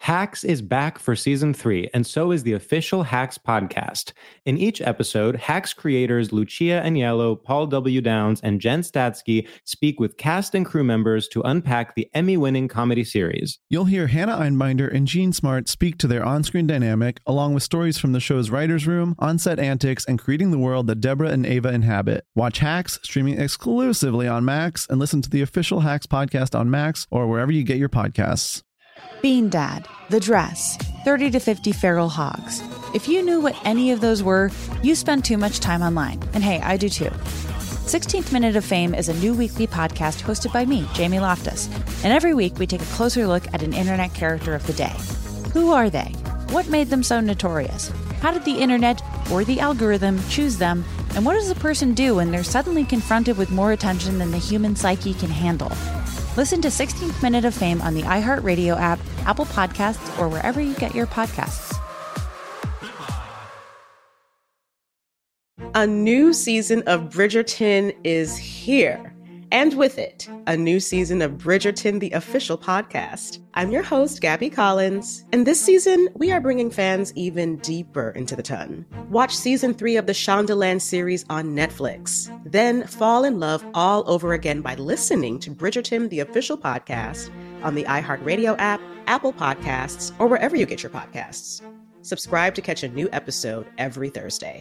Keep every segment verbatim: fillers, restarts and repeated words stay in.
Hacks is back for season three, and so is the official Hacks podcast. In each episode, Hacks creators Lucia Aniello, Paul W. Downs, and Jen Statsky speak with cast and crew members to unpack the Emmy-winning comedy series. You'll hear Hannah Einbinder and Gene Smart speak to their on-screen dynamic, along with stories from the show's writer's room, on-set antics, and creating the world that Deborah and Ava inhabit. Watch Hacks, streaming exclusively on Max, and listen to the official Hacks podcast on Max or wherever you get your podcasts. Bean Dad, The Dress, thirty to fifty Feral Hogs. If you knew what any of those were, you spend too much time online. And hey, I do too. sixteenth Minute of Fame is a new weekly podcast hosted by me, Jamie Loftus. And every week we take a closer look at an internet character of the day. Who are they? What made them so notorious? How did the internet or the algorithm choose them? And what does a person do when they're suddenly confronted with more attention than the human psyche can handle? Listen to sixteenth Minute of Fame on the iHeartRadio app, Apple Podcasts, or wherever you get your podcasts. A new season of Bridgerton is here. And with it, a new season of Bridgerton, the official podcast. I'm your host, Gabby Collins, and this season, we are bringing fans even deeper into the ton. Watch season three of the Shondaland series on Netflix. Then fall in love all over again by listening to Bridgerton, the official podcast, on the iHeartRadio app, Apple Podcasts, or wherever you get your podcasts. Subscribe to catch a new episode every Thursday.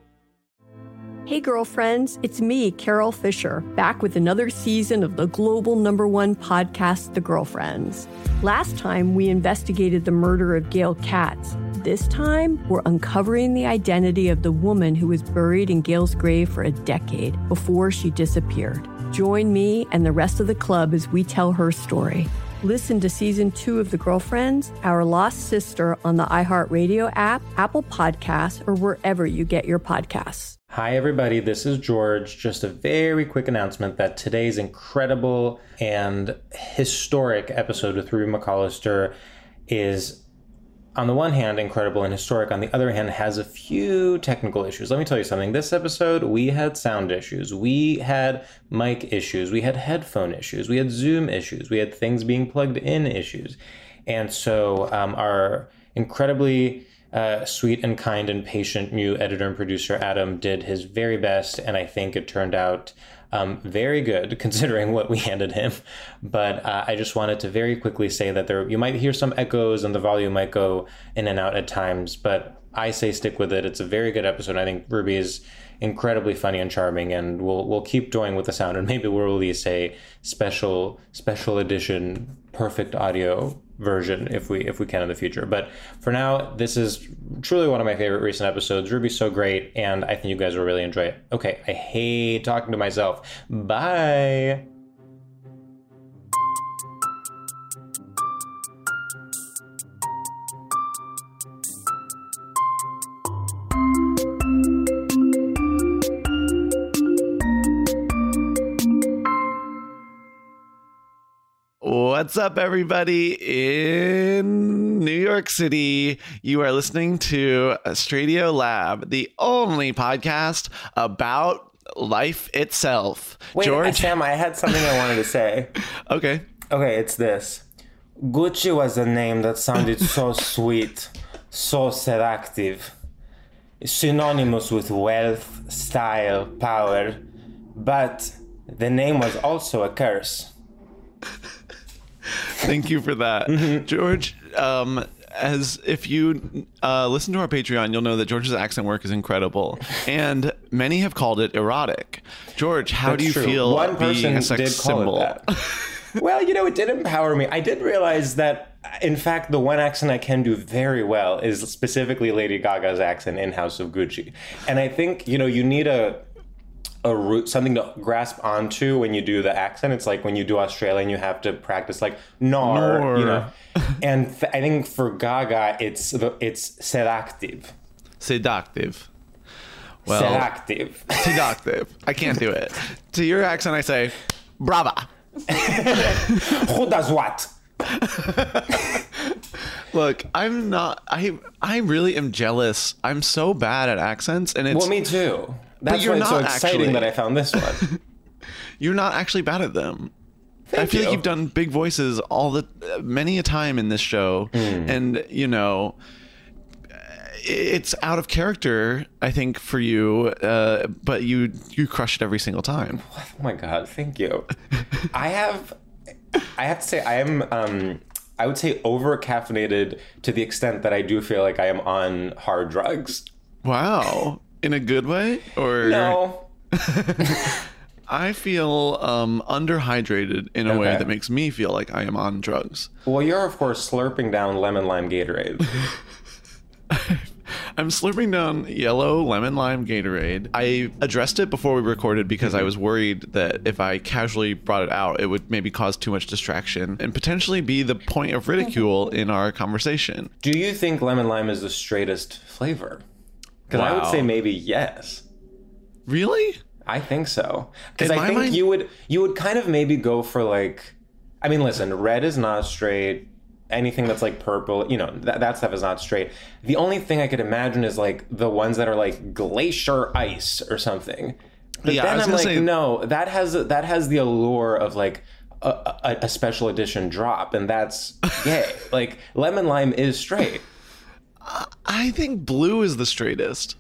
Hey girlfriends, it's me, Carol Fisher, back with another season of the global number one podcast, The Girlfriends. Last time, we investigated the murder of Gail Katz. This time, we're uncovering the identity of the woman who was buried in Gail's grave for a decade before she disappeared. Join me and the rest of the club as we tell her story. Listen to season two of The Girlfriends, Our Lost Sister on the iHeartRadio app, Apple Podcasts, or wherever you get your podcasts. Hi, everybody. This is George. Just a very quick announcement that today's incredible and historic episode with Ruby McCollister is, on the one hand, incredible and historic. On the other hand, has a few technical issues. Let me tell you something. This episode, we had sound issues. We had mic issues. We had headphone issues. We had Zoom issues. We had things being plugged in issues. And so um, our incredibly Uh, sweet and kind and patient new editor and producer Adam did his very best, and I think it turned out um, very good considering what we handed him. But uh, I just wanted to very quickly say that there you might hear some echoes and the volume might go in and out at times, but I say stick with it. It's a very good episode. I think Ruby is incredibly funny and charming, and we'll we'll keep doing with the sound, and maybe we'll release a special special edition perfect audio version if we if we can in the future. But for now, this is truly one of my favorite recent episodes. Ruby's so great, and I think you guys will really enjoy it. Okay, I hate talking to myself. Bye. What's up, everybody in New York City? You are listening to Stradio Lab, the only podcast about life itself. Wait, George? Sam, I had something I wanted to say. Okay. Okay, it's this. Gucci was a name that sounded so sweet, so seductive, synonymous with wealth, style, power, but the name was also a curse. Thank you for that. Mm-hmm. George, um, as if you uh, listen to our Patreon, you'll know that George's accent work is incredible, and many have called it erotic. George, how That's do you true. feel One being person a sex did call symbol? It that. Well, you know, it did empower me. I did realize that, in fact, the one accent I can do very well is specifically Lady Gaga's accent in House of Gucci. And I think, you know, you need a a root, something to grasp onto when you do the accent. It's like when you do Australian, you have to practice like nor, nor. you know. And th- I think for Gaga, it's it's seductive. Seductive. Well, seductive. Seductive. I can't do it. To your accent, I say, brava. Who does what? Look, I'm not. I I really am jealous. I'm so bad at accents, and it's. Well, me too. That's you're why it's so not exciting actually. that I found this one. You're not actually bad at them. Thank I feel you. like you've done big voices all the many a time in this show, Mm. and you know, it's out of character, I think, for you. Uh, but you you crush it every single time. Oh my God, thank you. I have, I have to say, I am, um, I would say over caffeinated to the extent that I do feel like I am on hard drugs. Wow, in a good way, or No. I feel um, underhydrated in a way Okay. that makes me feel like I am on drugs. Well, you're of course slurping down lemon lime Gatorade. I'm slurping down yellow lemon lime Gatorade. I addressed it before we recorded because I was worried that if I casually brought it out, it would maybe cause too much distraction and potentially be the point of ridicule in our conversation. Do you think lemon lime is the straightest flavor? Because I would Wow. say maybe yes. Really? I think so. Because In I my think mind- you would you would kind of maybe go for like, I mean, listen, red is not straight. Anything that's like purple, you know, that, that stuff is not straight. The only thing I could imagine is like the ones that are like glacier ice or something. But Yeah, I then was I'm gonna like, say- no, that has that has the allure of like a, a, a special edition drop, and that's gay. Like lemon lime is straight. I think blue is the straightest.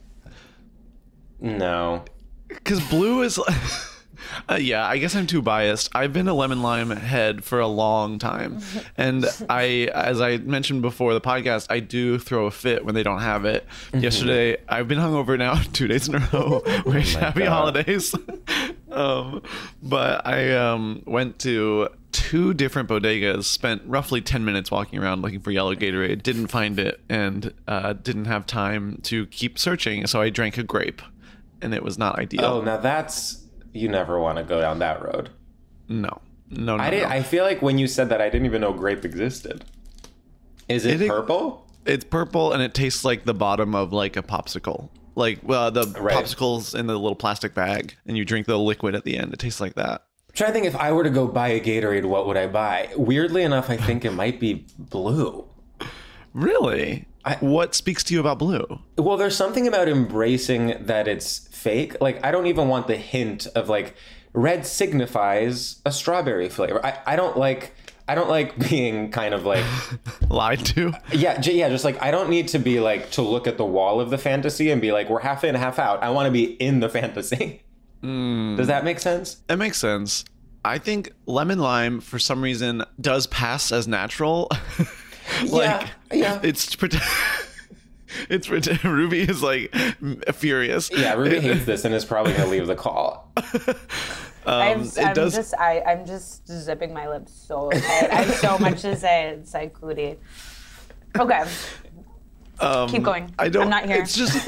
No. Because blue is... Uh, yeah, I guess I'm too biased. I've been a lemon lime head for a long time. And I, as I mentioned before the podcast, I do throw a fit when they don't have it. Mm-hmm. Yesterday, I've been hungover now two days in a row. Wish happy God. holidays. um, but I um, went to two different bodegas, spent roughly ten minutes walking around looking for yellow Gatorade, didn't find it, and uh, didn't have time to keep searching. So I drank a grape, and it was not ideal. Oh, now that's you never want to go down that road. No, no, no. I didn't. no. I feel like when you said that, I didn't even know grape existed. Is it, It- purple? It's purple and it tastes like the bottom of like a popsicle. Like well, the Right. popsicles in the little plastic bag, and you drink the liquid at the end. It tastes like that. I'm trying to think if I were to go buy a Gatorade, what would I buy? Weirdly enough, I think it might be blue. Really? I- what speaks to you about blue? Well, there's something about embracing that it's fake. Like, I don't even want the hint of like red signifies a strawberry flavor. I, I don't like. I don't like being kind of like, Lied to? yeah, j- yeah, just like, I don't need to be like, to look at the wall of the fantasy and be like, we're half in, half out. I want to be in the fantasy. Does that make sense? It makes sense. I think lemon lime for some reason does pass as natural. like Yeah, yeah. it's pretend. It's pretend. Ruby is like m- furious. Yeah, Ruby hates this and is probably going to leave the call. I'm, it I'm does- just I, I'm just zipping my lips so tight. I have so much to say. It's like cootie. Okay. Um, Keep going. I don't. I'm not here. It's just.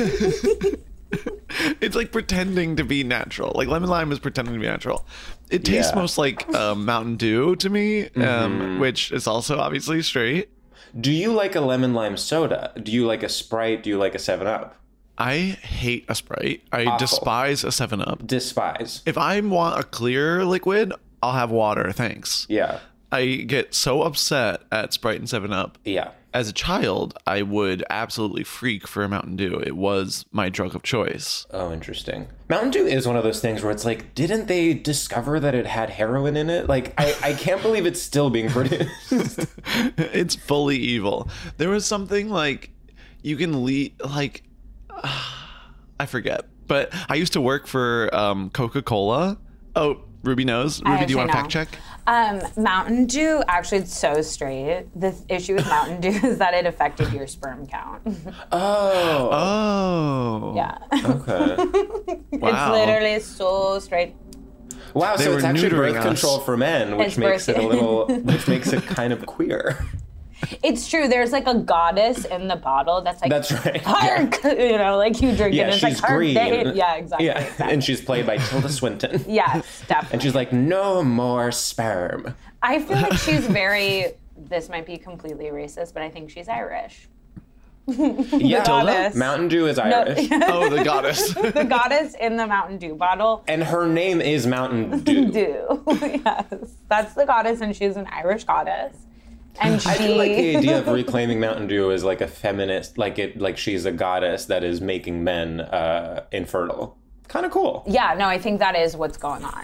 It's like pretending to be natural. Like lemon lime is pretending to be natural. It tastes Yeah. most like um, Mountain Dew to me, um, which is also obviously straight. Do you like a lemon lime soda? Do you like a Sprite? Do you like a seven up? I hate a Sprite. I Awful. despise a seven up. Despise. If I want a clear liquid, I'll have water, thanks. Yeah. I get so upset at Sprite and seven up. Yeah. As a child, I would absolutely freak for a Mountain Dew. It was my drug of choice. Oh, interesting. Mountain Dew is one of those things where it's like, didn't they discover that it had heroin in it? Like, I, I can't believe it's still being produced. It's fully evil. There was something like you can lead like I forget, but I used to work for um, Coca-Cola. Oh, Ruby knows. Ruby, do you actually want to know. fact check? Um, Mountain Dew, actually, it's so straight. The issue with Mountain Dew is that it affected your sperm count. Oh. Oh, Yeah. Okay. Wow. It's literally so straight. Wow, They so were it's actually neutering birth us. control for men, which It's makes birth- it a little, which makes it kind of queer. It's true. There's like a goddess in the bottle that's like, That's right. hark! You know, like you drink Yeah, it and it's she's like, hark, green. day. Yeah, exactly. Yeah, exactly. and she's played by Tilda Swinton. Yes, definitely. And she's like, no more sperm. I feel like she's very, this might be completely racist, but I think she's Irish. Yeah, goddess. Mountain Dew is Irish. Oh, the goddess. The goddess in the Mountain Dew bottle. And her name is Mountain Dew. Dew. Yes. That's the goddess, and she's an Irish goddess. And she. I do like the idea of reclaiming Mountain Dew as like a feminist, like it, like she's a goddess that is making men uh, infertile. Kind of cool. Yeah, no, I think that is what's going on.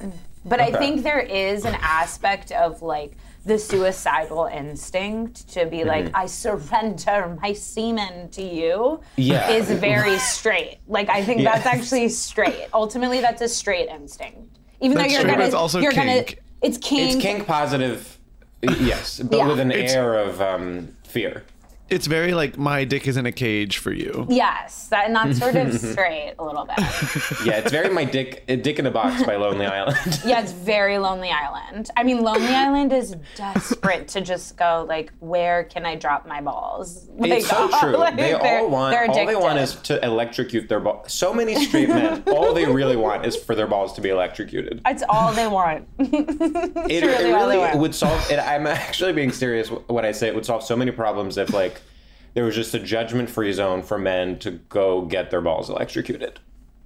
But Okay. I think there is an aspect of like the suicidal instinct to be like, I surrender my semen to you Yeah. is very straight. Like, I think Yeah. that's actually straight. Ultimately, that's a straight instinct. Even That's though you're true, but gonna, it's also you're kink. gonna, it's kink. It's kink positive, yes, but Yeah. with an It's- air of um, fear. It's very like my dick is in a cage for you. Yes, that, and that's sort of straight a little bit. Yeah, it's very my dick, Dick in a Box by Lonely Island. Yeah, it's very Lonely Island. I mean, Lonely Island is desperate to just go like, where can I drop my balls? Like, It's so true. like, they they're- all want, they're all they want addicted. is to electrocute their balls. So many straight men, all they really want is for their balls to be electrocuted. It's all they want. It, really it all they really want. would solve. It, I'm actually being serious when I say it would solve so many problems if like there was just a judgment-free zone for men to go get their balls electrocuted.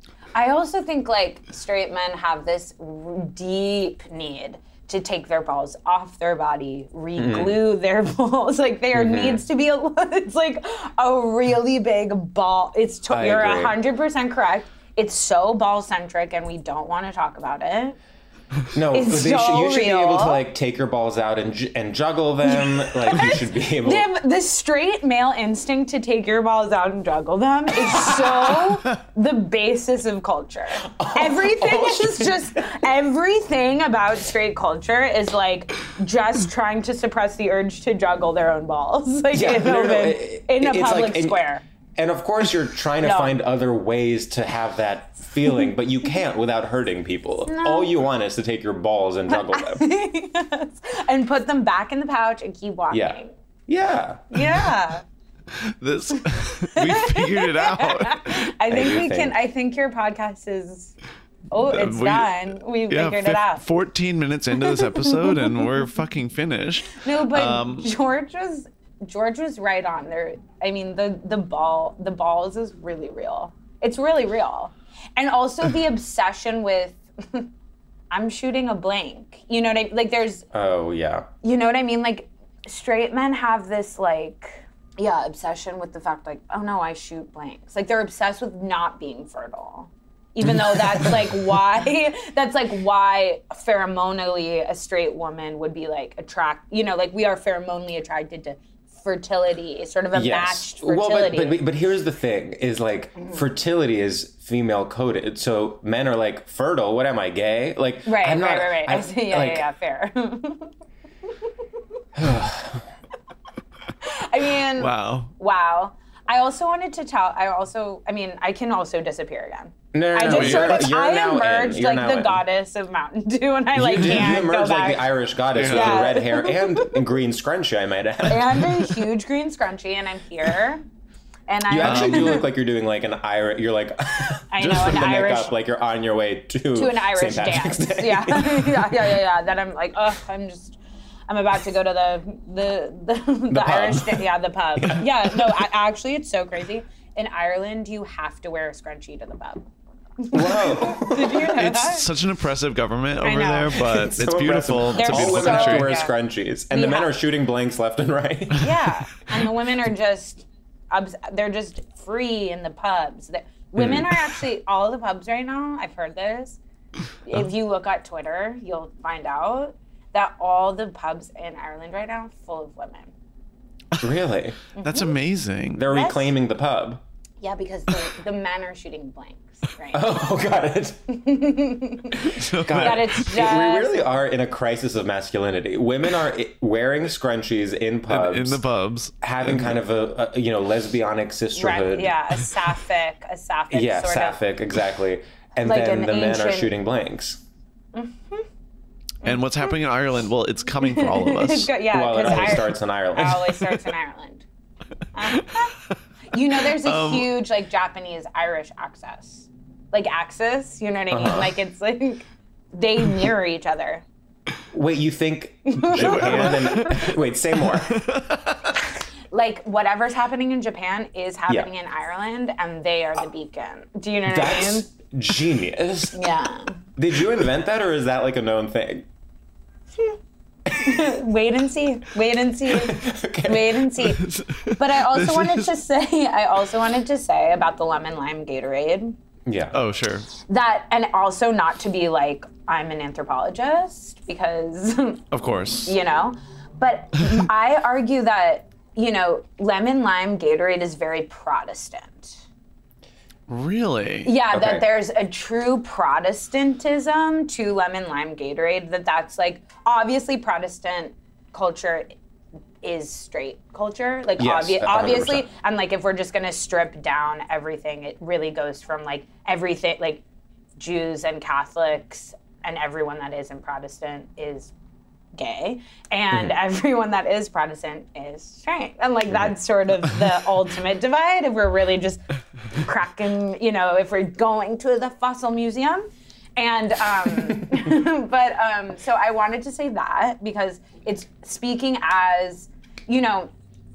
I also think like straight men have this r- deep need to take their balls off their body, re-glue Mm-hmm. their balls. Like there needs to be a, it's like a really big ball. It's, to- I you're agree. one hundred percent correct. It's so ball-centric and we don't want to talk about it. No, It's they so should, you should be able real. to like take your balls out and ju- and juggle them. Like you should be able. They have the straight male instinct to take your balls out and juggle them is so the basis of culture. Everything is just everything about straight culture is like just trying to suppress the urge to juggle their own balls, like Yeah, in, no, no, open- it- in a it's public like- and- square. And of course, you're trying to No. find other ways to have that feeling, but you can't without hurting people. All you want is to take your balls and juggle them. Yes. And put them back in the pouch and keep walking. Yeah. Yeah. Yeah. This we figured it out. I think do we can. think- I think your podcast is. Oh, it's we- done. We Yeah, figured fif- it out. fourteen minutes into this episode and we're fucking finished. No, but Um, George was George was right on there. I mean, the the ball the balls is really real. It's really real, and also the obsession with. I'm shooting a blank. You know what I mean? Like there's. Oh, yeah. You know what I mean? Like straight men have this like. Yeah, obsession with the fact like, oh no, I shoot blanks. Like they're obsessed with not being fertile. Even though that's like why that's like why pheromonally a straight woman would be like attract you know, like we are pheromonally attracted to fertility, sort of a matched fertility. Well, but, but but here's the thing: is like fertility is female coded. So men are like fertile. What am I, gay? Like right, I'm right, not, right, right, I, I see, yeah, like, yeah, yeah, fair. I mean, Wow. wow. I also wanted to tell. I also, I mean, I can also disappear again. No, no, I no, just you're- sort of, you're I now in. emerged You're like now the in. goddess of Mountain Dew, and I like you, did- can't you emerged go like back. the Irish goddess with Yeah. the red hair and, and green scrunchie, I might add. And a huge green scrunchie, and I'm here. And I You actually Um, do look like you're doing like an Irish. You're like I just know, from an the neck Irish- up, like you're on your way to to an Irish Saint Patrick's dance. Day. Yeah. yeah, yeah, yeah, yeah. Then I'm like, ugh, I'm just, I'm about to go to the the the, the, pub. Irish, da- yeah, the pub. Yeah, no, I, actually, it's so crazy. In Ireland, you have to wear a scrunchie to the pub. Whoa. Did you know that? It's such an oppressive government over know. there, but It's it's, so beautiful. impressive. It's a They're All beautiful women have to country. wear Yeah. scrunchies, and We the men have- are shooting blanks left and right. Yeah, and the women are just, obs- they're just free in the pubs. The- women are actually, all the pubs right now, I've heard this, if you look at Twitter, you'll find out that all the pubs in Ireland right now are full of women. Really? That's amazing. They're Yes. reclaiming the pub. Yeah, because the, the men are shooting blanks, right? Oh, got it. Got That it. it's just, We really are in a crisis of masculinity. Women are i- wearing scrunchies in pubs, in the pubs. having kind of a, a you know lesbianic sisterhood. right, yeah, a sapphic, a sapphic Yeah, sort sapphic, exactly. And Like then an the men are ancient- shooting blanks. And what's happening in Ireland? Well, it's coming for all of of. us. yeah, well, it 'cause always Ir- starts in Ireland. It always starts in Ireland. Uh-huh. You know, there's a Um, huge like Japanese Irish axis, like axis. You know what I mean? Uh-huh. Like it's like they mirror each other. Wait, you think Japan and wait, say more. Like whatever's happening in Japan is happening in Ireland, and they are the beacon. Do you know what I mean? That's genius. Yeah. Did you invent that, or is that like a known thing? Wait and see. Wait and see. Okay. Wait and see. But I also wanted to say, I also wanted to say about the lemon lime Gatorade. Yeah. Oh, sure. That, and also not to be like, I'm an anthropologist, because, Of course. you know, but I argue that, you know, lemon lime Gatorade is very Protestant. Really? Yeah, Okay. that there's a true Protestantism to lemon lime Gatorade, that that's like, obviously Protestant culture is straight culture, like Yes, obvi- one hundred percent. obviously, and like if we're just gonna strip down everything, it really goes from like everything, like Jews and Catholics and everyone that isn't Protestant is gay, and Mm-hmm. everyone that is Protestant is straight, and like that's sort of the ultimate divide if we're really just cracking, you know, if we're going to the fossil museum. And, um, but, um, so I wanted to say that because it's speaking as, you know,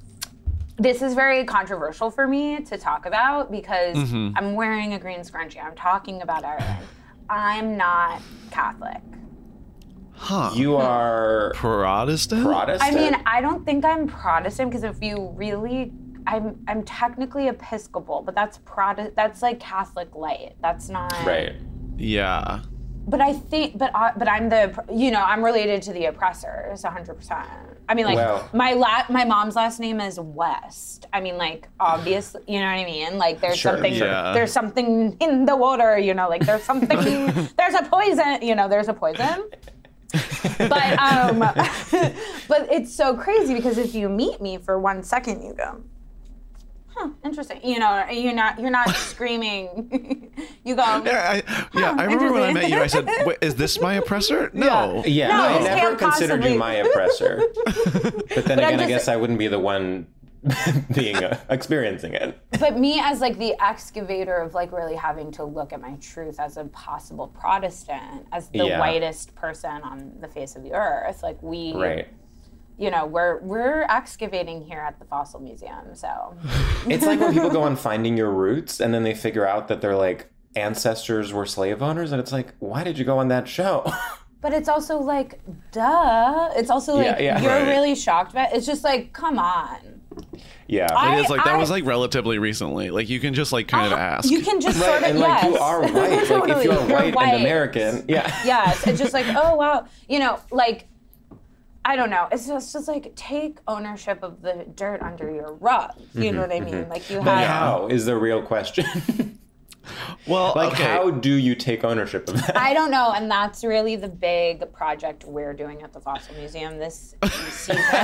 this is very controversial for me to talk about because I'm wearing a green scrunchie. I'm talking about Ireland. I'm not Catholic. Huh. You are Protestant? Protestant? I mean, I don't think I'm Protestant because if you really, I'm I'm technically Episcopal, but that's Protestant. That's like Catholic light. That's not Right. Yeah. But I think, but I, but I'm the, you know, I'm related to the oppressors, one hundred percent. I mean, like Well- my la- my mom's last name is West. I mean, like obviously, you know what I mean. Like there's Sure, something, yeah. there's something in the water. You know, like there's something, there's a poison. You know, there's a poison. But um, but it's so crazy because if you meet me for one second, you go, huh, interesting. You know, you're not you're not screaming. You go, Yeah, I, yeah, I remember when I met you, I said, Wait, is this my oppressor? No. Yeah, No, I this never can't considered possibly- you my oppressor. But then I'm again, I just- guess I wouldn't be the one being uh, experiencing it. But me as like the excavator of like really having to look at my truth as a possible Protestant, as the Yeah. whitest person on the face of the earth, like we, Right. you know, we're we're excavating here at the Fossil Museum. So It's like when people go on Finding Your Roots and then they figure out that their like ancestors were slave owners, and it's like, why did you go on that show? but it's also like, duh. It's also like Yeah, yeah. you're Right. really shocked by it. It's just like, come on. Yeah. I- It is like that I- was like relatively recently. Like you can just like kind of ask. You can just Right, sort of and like yes. you are white. Like if Totally, you're you're white, white. and American, yeah. Yes, it's just like, oh wow, you know, like I don't know. It's just, just like take ownership of the dirt under your rug. You know what I mean? Like you But have. how is the real question? well, Like, okay. how do you take ownership of that? I don't know, and that's really the big project we're doing at the Fossil Museum this season. is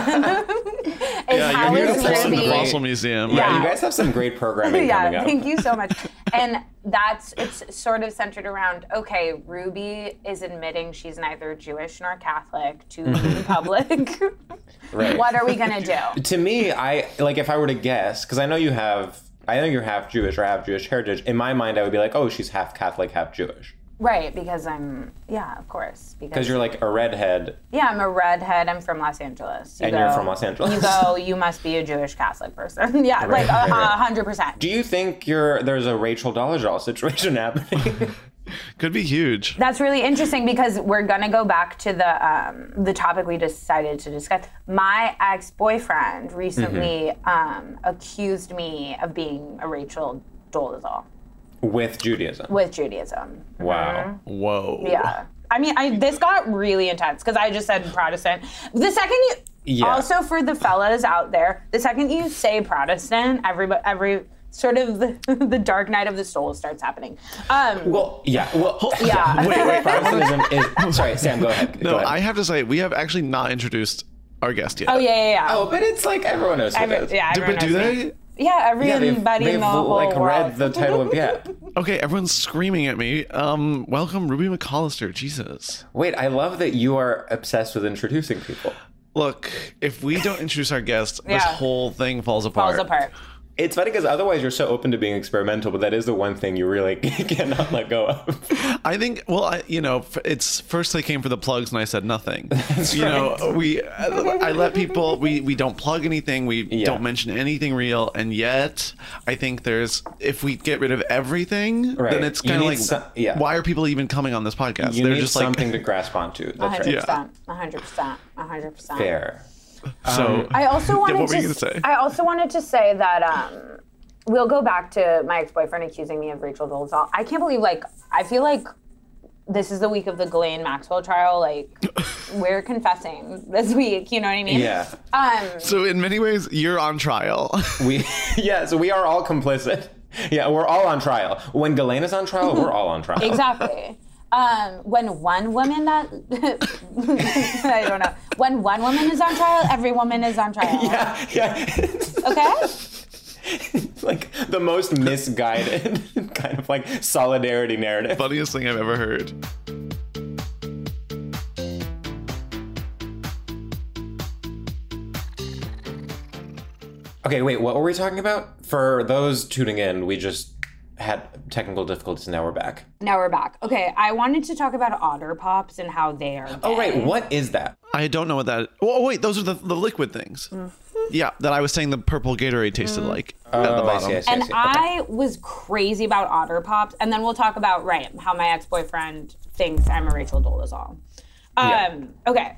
yeah, how you're here is to listen to Ruby- the Fossil Museum. Yeah, Yeah. you guys have some great programming yeah, coming up. thank you so much. And that's it's sort of centered around okay, Ruby is admitting she's neither Jewish nor Catholic to the public. Right. What are we gonna do? To me, I like if I were to guess, because I know you have, I know you're half Jewish or half Jewish heritage. In my mind, I would be like, oh, she's half Catholic, half Jewish. Right, because I'm yeah, of course. Because you're like a redhead. yeah, I'm a redhead. I'm from Los Angeles. You And you're from Los Angeles. You go. You must be a Jewish Catholic person. yeah, Right, like a right, right. hundred percent. Do you think you're there's a Rachel Dolezal situation happening? Could be huge. That's really interesting because we're gonna go back to the um, the topic we decided to discuss. My ex-boyfriend recently Mm-hmm. um, accused me of being a Rachel Dolezal With Judaism. with Judaism. Wow. Whoa. Yeah. I mean, I this got really intense because I just said Protestant. The second you, Yeah. also for the fellas out there, the second you say Protestant, every every sort of the, the dark night of the soul starts happening. Um, Well, yeah. Well, yeah. Wait, wait. Protestantism is. Sorry, Sam. Go ahead. No, go ahead. I have to say, we have actually not introduced our guest yet. Oh yeah, yeah, yeah. Oh, but it's like everyone knows who Every- it is. yeah, Do- everyone but do knows they? me. Yeah, everybody Yeah, they've, in they've the whole like world. read the title of yeah. Okay, everyone's screaming at me. Um, welcome, Ruby McCollister. Jesus. Wait, I love that you are obsessed with introducing people. Look, if we don't introduce our guest, this Yeah. whole thing falls apart. falls apart. It's funny because otherwise you're so open to being experimental, but that is the one thing you really cannot let go of. I think, well, I, you know, f- it's first they came for the plugs and I said nothing. you know, we, I, I let people, we, we don't plug anything, we Yeah. don't mention anything real, and yet I think there's, if we get rid of everything, Right. then it's You kind of need like, some- yeah. why are people even coming on this podcast? You They're need just something like, to grasp onto. one That's hundred right. percent. one hundred percent. one hundred percent. Fair. so, I also wanted what were to you gonna say? I also wanted to say that um we'll go back to my ex-boyfriend accusing me of Rachel Dolezal. I can't believe, like, I feel like this is the week of the Ghislaine Maxwell trial. Like, we're confessing this week. You know what I mean? Yeah. Um. So in many ways, you're on trial. We, yeah, so we are all complicit. Yeah, we're all on trial. When Ghislaine is on trial, we're all on trial. Exactly. Um, when one woman that I don't know. When one woman is on trial, every woman is on trial. Yeah, yeah. Okay? Like the most misguided kind of like solidarity narrative. Funniest thing I've ever heard. Okay, wait, what were we talking about? For those tuning in, we just had technical difficulties, now we're back. Now we're back. Okay, I wanted to talk about Otter Pops and how they are gay. Oh, right, what is that? I don't know what that. Oh wait, those are the the liquid things. Mm-hmm. Yeah, that I was saying the purple Gatorade tasted mm. like oh, at the I bottom. see, I see, and I see. I Okay. was crazy about Otter Pops, and then we'll talk about right how my ex-boyfriend thinks I'm a Rachel Dolezal. Um, Yeah. Okay.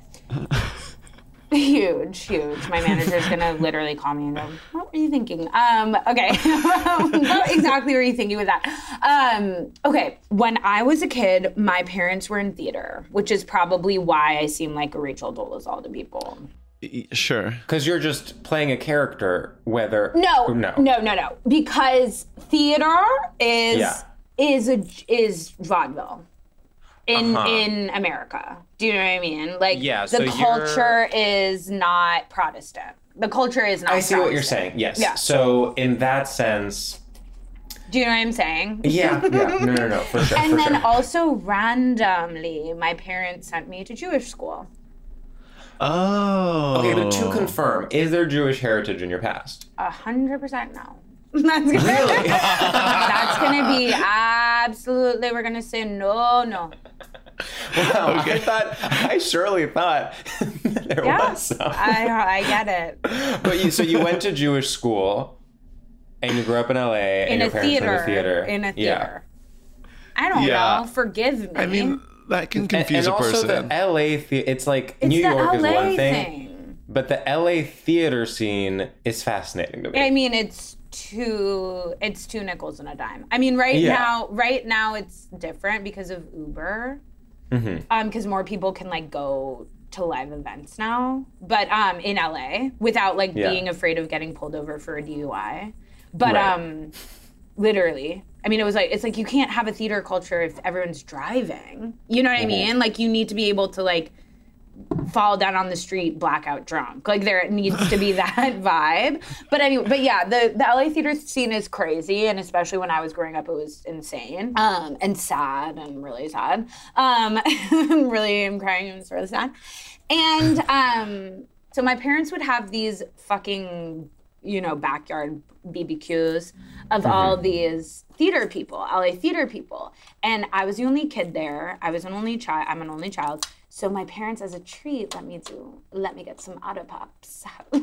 Huge, huge. My manager's gonna literally call me and go, "What were you thinking?" Um, okay, what exactly were you thinking with that? Um, okay, when I was a kid, my parents were in theater, which is probably why I seem like a Rachel Dolezal to people. Sure. Because you're just playing a character, whether No, no, no, no, no. Because theater is Yeah. is a is vaudeville. In Uh-huh. in America. Do you know what I mean? Like Yeah, the so you're- culture is not Protestant. The culture is not I see what you're Protestant. saying. Yes. Yeah. So in that sense, Do you know what I'm saying? yeah, yeah, no, no, no, for sure, And for then sure. also randomly, my parents sent me to Jewish school. Oh. Okay, but to confirm, is there Jewish heritage in your past? A hundred percent no. That's gonna, Really? that's gonna be absolutely. We're gonna say no, no. Wow, I thought, I surely thought there Yeah, was some. I I get it. But you, so you went to Jewish school, and you grew up in L A, and In your a parents theater. were in a theater. In a Yeah. theater. I don't Yeah. know. Forgive me. I mean, that can And, confuse and a also person. the L A theater, it's like it's New the York L A is one thing, thing. but the L A theater scene is fascinating to me. I mean, it's two. It's two nickels and a dime. I mean, right Yeah. now, right now it's different because of Uber. Mm-hmm. Um, because more people can like go to live events now, but um, in L A without like Yeah. being afraid of getting pulled over for a D U I. But Right. um, literally, I mean, it was like it's like you can't have a theater culture if everyone's driving. You know what I mean? Like you need to be able to like fall down on the street blackout drunk. Like there needs to be that vibe. But anyway, but yeah, the, the L A theater scene is crazy, and especially when I was growing up, it was insane um, and sad and really sad. Um, really, I'm crying. It was really sad. And um, so my parents would have these fucking, you know, backyard B B Qs of Mm-hmm. all these theater people, L A theater people. And I was the only kid there. I was an only child. I'm an only child. So my parents, as a treat, let me do, let me get some Otter Pops.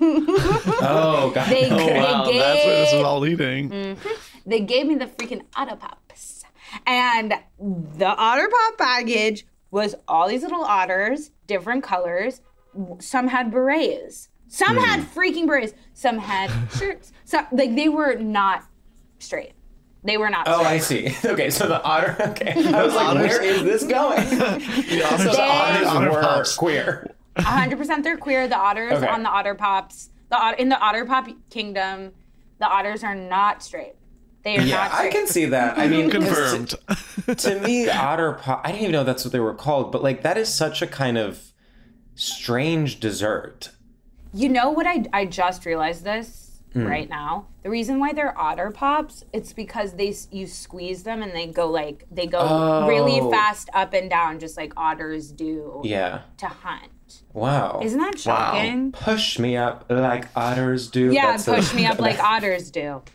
Oh, God. They, oh, they wow. gave, That's where this is all leading. Mm-hmm. They gave me the freaking Otter Pops. And the Otter Pop baggage was all these little otters, different colors. Some had berets. Some Hmm. had freaking berets. Some had shirts. So like they were not straight. They were not Oh, straight. I see. Okay, so the otter. Okay, I was like, where is this going? So the They- otters Otter were Pops. queer. one hundred percent they're queer. The otters Okay. on the Otter Pops, the ot- in the Otter Pop kingdom, the otters are not straight. They are Yeah, not I straight. can see that. I mean, 'cause Confirmed. To, to me, otter pop. I didn't even know that's what they were called, but like that is such a kind of strange dessert. You know what I I just realized this Hmm. right now. The reason why they're Otter Pops, it's because they s- you squeeze them and they go like they go Oh. really fast up and down, just like otters do Yeah. to hunt. Wow. Isn't that shocking? Push me up like otters do. Yeah, That's a- push me up like otters do.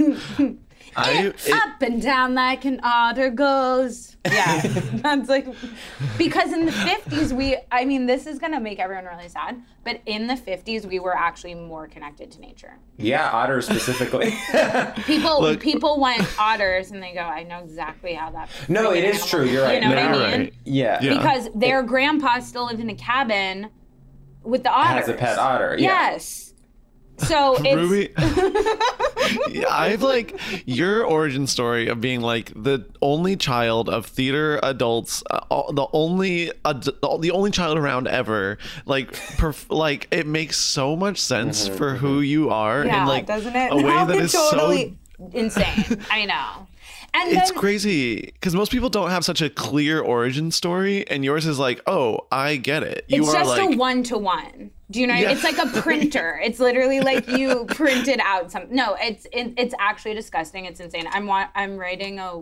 I, it, Up and down like an otter goes. Yeah, that's like, because in the fifties, we, I mean, this is gonna make everyone really sad, but in the fifties, we were actually more connected to nature. Yeah, otters specifically. People Look- people went otters and they go, I know exactly how that. No, freaking it is animal-" true. You're right. You know No, what I you're mean? right. Yeah. Yeah. Because their grandpa still lived in a cabin with the otters. Has a pet otter. Yeah. Yes. So it's Ruby, Yeah, I've like your origin story of being like the only child of theater adults, uh, the only uh, the only child around ever. Like, perf- like it makes so much sense Mm-hmm, for mm-hmm. who you are Yeah, in like doesn't it? a way No, that is totally so insane. I know. And it's then, crazy because most people don't have such a clear origin story, and yours is like, oh, I get it. You it's are just like, a one to one. Do you know? What Yeah. I mean? It's like a printer. It's literally like you printed out something. No, it's it, it's actually disgusting. It's insane. I'm wa- I'm writing a.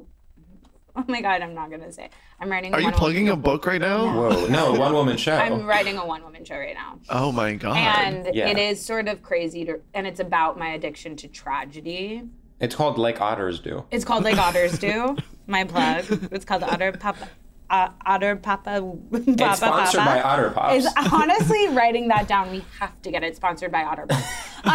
Oh my god, I'm not gonna say. It. I'm writing. Are a you plugging a book right now? Whoa, no, one woman show. I'm writing a one woman show right now. Oh my god. And Yeah. it is sort of crazy to, and it's about my addiction to tragedy. It's called Like Otters Do. It's called Like Otters Do. My plug. It's called Otter Papa. Uh, Otter Papa. It's Papa, sponsored Papa. by Otter Pops. Is honestly writing that down. We have to get it sponsored by Otter Pops.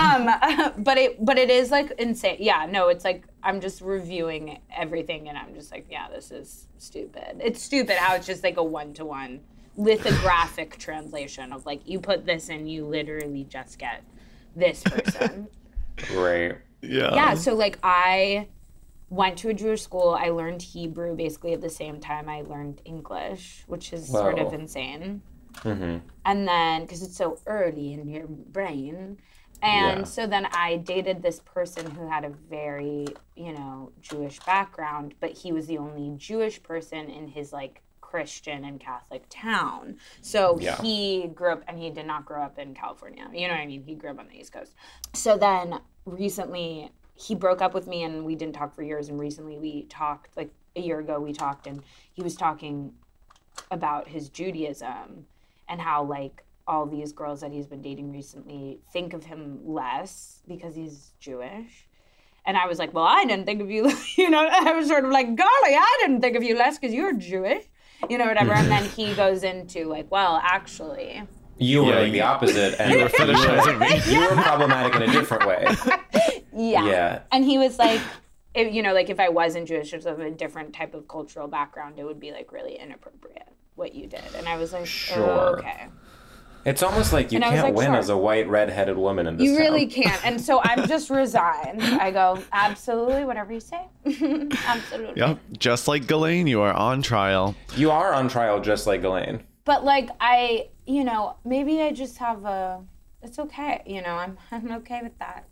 um, but it, but it is like insane. Yeah, no, it's like I'm just reviewing everything, and I'm just like, yeah, this is stupid. It's stupid how it's just like a one to one lithographic translation of like you put this in, you literally just get this person. Right. yeah. Yeah, so like I went to a Jewish school. I learned Hebrew basically at the same time I learned English, which is sort of Whoa. insane. Mm-hmm. And then, because it's so early in your brain. And Yeah. so then I dated this person who had a very, you know, Jewish background, but he was the only Jewish person in his like Christian and Catholic town. So Yeah. he grew up, and he did not grow up in California. You know what I mean? He grew up on the East Coast. So then recently he broke up with me, and we didn't talk for years. And recently we talked, like a year ago we talked, and he was talking about his Judaism and how like all these girls that he's been dating recently think of him less because he's Jewish. And I was like, well, I didn't think of you, you know, I was sort of like, golly, I didn't think of you less because you're Jewish, you know, whatever. And then he goes into like, well, actually. You were Yeah, like you- the opposite, and You were fetishizing me. you were problematic in a different way. Yeah. Yeah. And he was like, if, you know, like if I wasn't Jewish or of a different type of cultural background, it would be like really inappropriate what you did. And I was like, Sure. oh, okay. It's almost like you And I was can't like, win sure. as a white red-headed woman in this You town. really can't. And so I'm just resigned. I go, absolutely, whatever you say. Absolutely. Yep. Just like Ghislaine, you are on trial. You are on trial just like Elaine. But like I, you know, maybe I just have a, it's okay. You know, I'm I'm okay with that.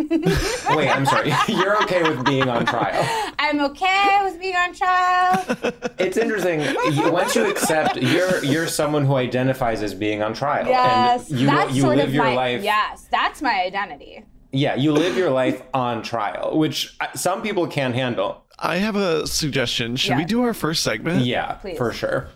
Wait, I'm sorry. You're okay with being on trial. I'm okay with being on trial. It's interesting. You, once you accept, you're you're someone who identifies as being on trial, Yes. and you that's you sort live of your my, life. Yes, that's my identity. Yeah, you live your life on trial, which uh, some people can't handle. I have a suggestion. Should Yeah. we do our first segment? Yeah, Please. for sure.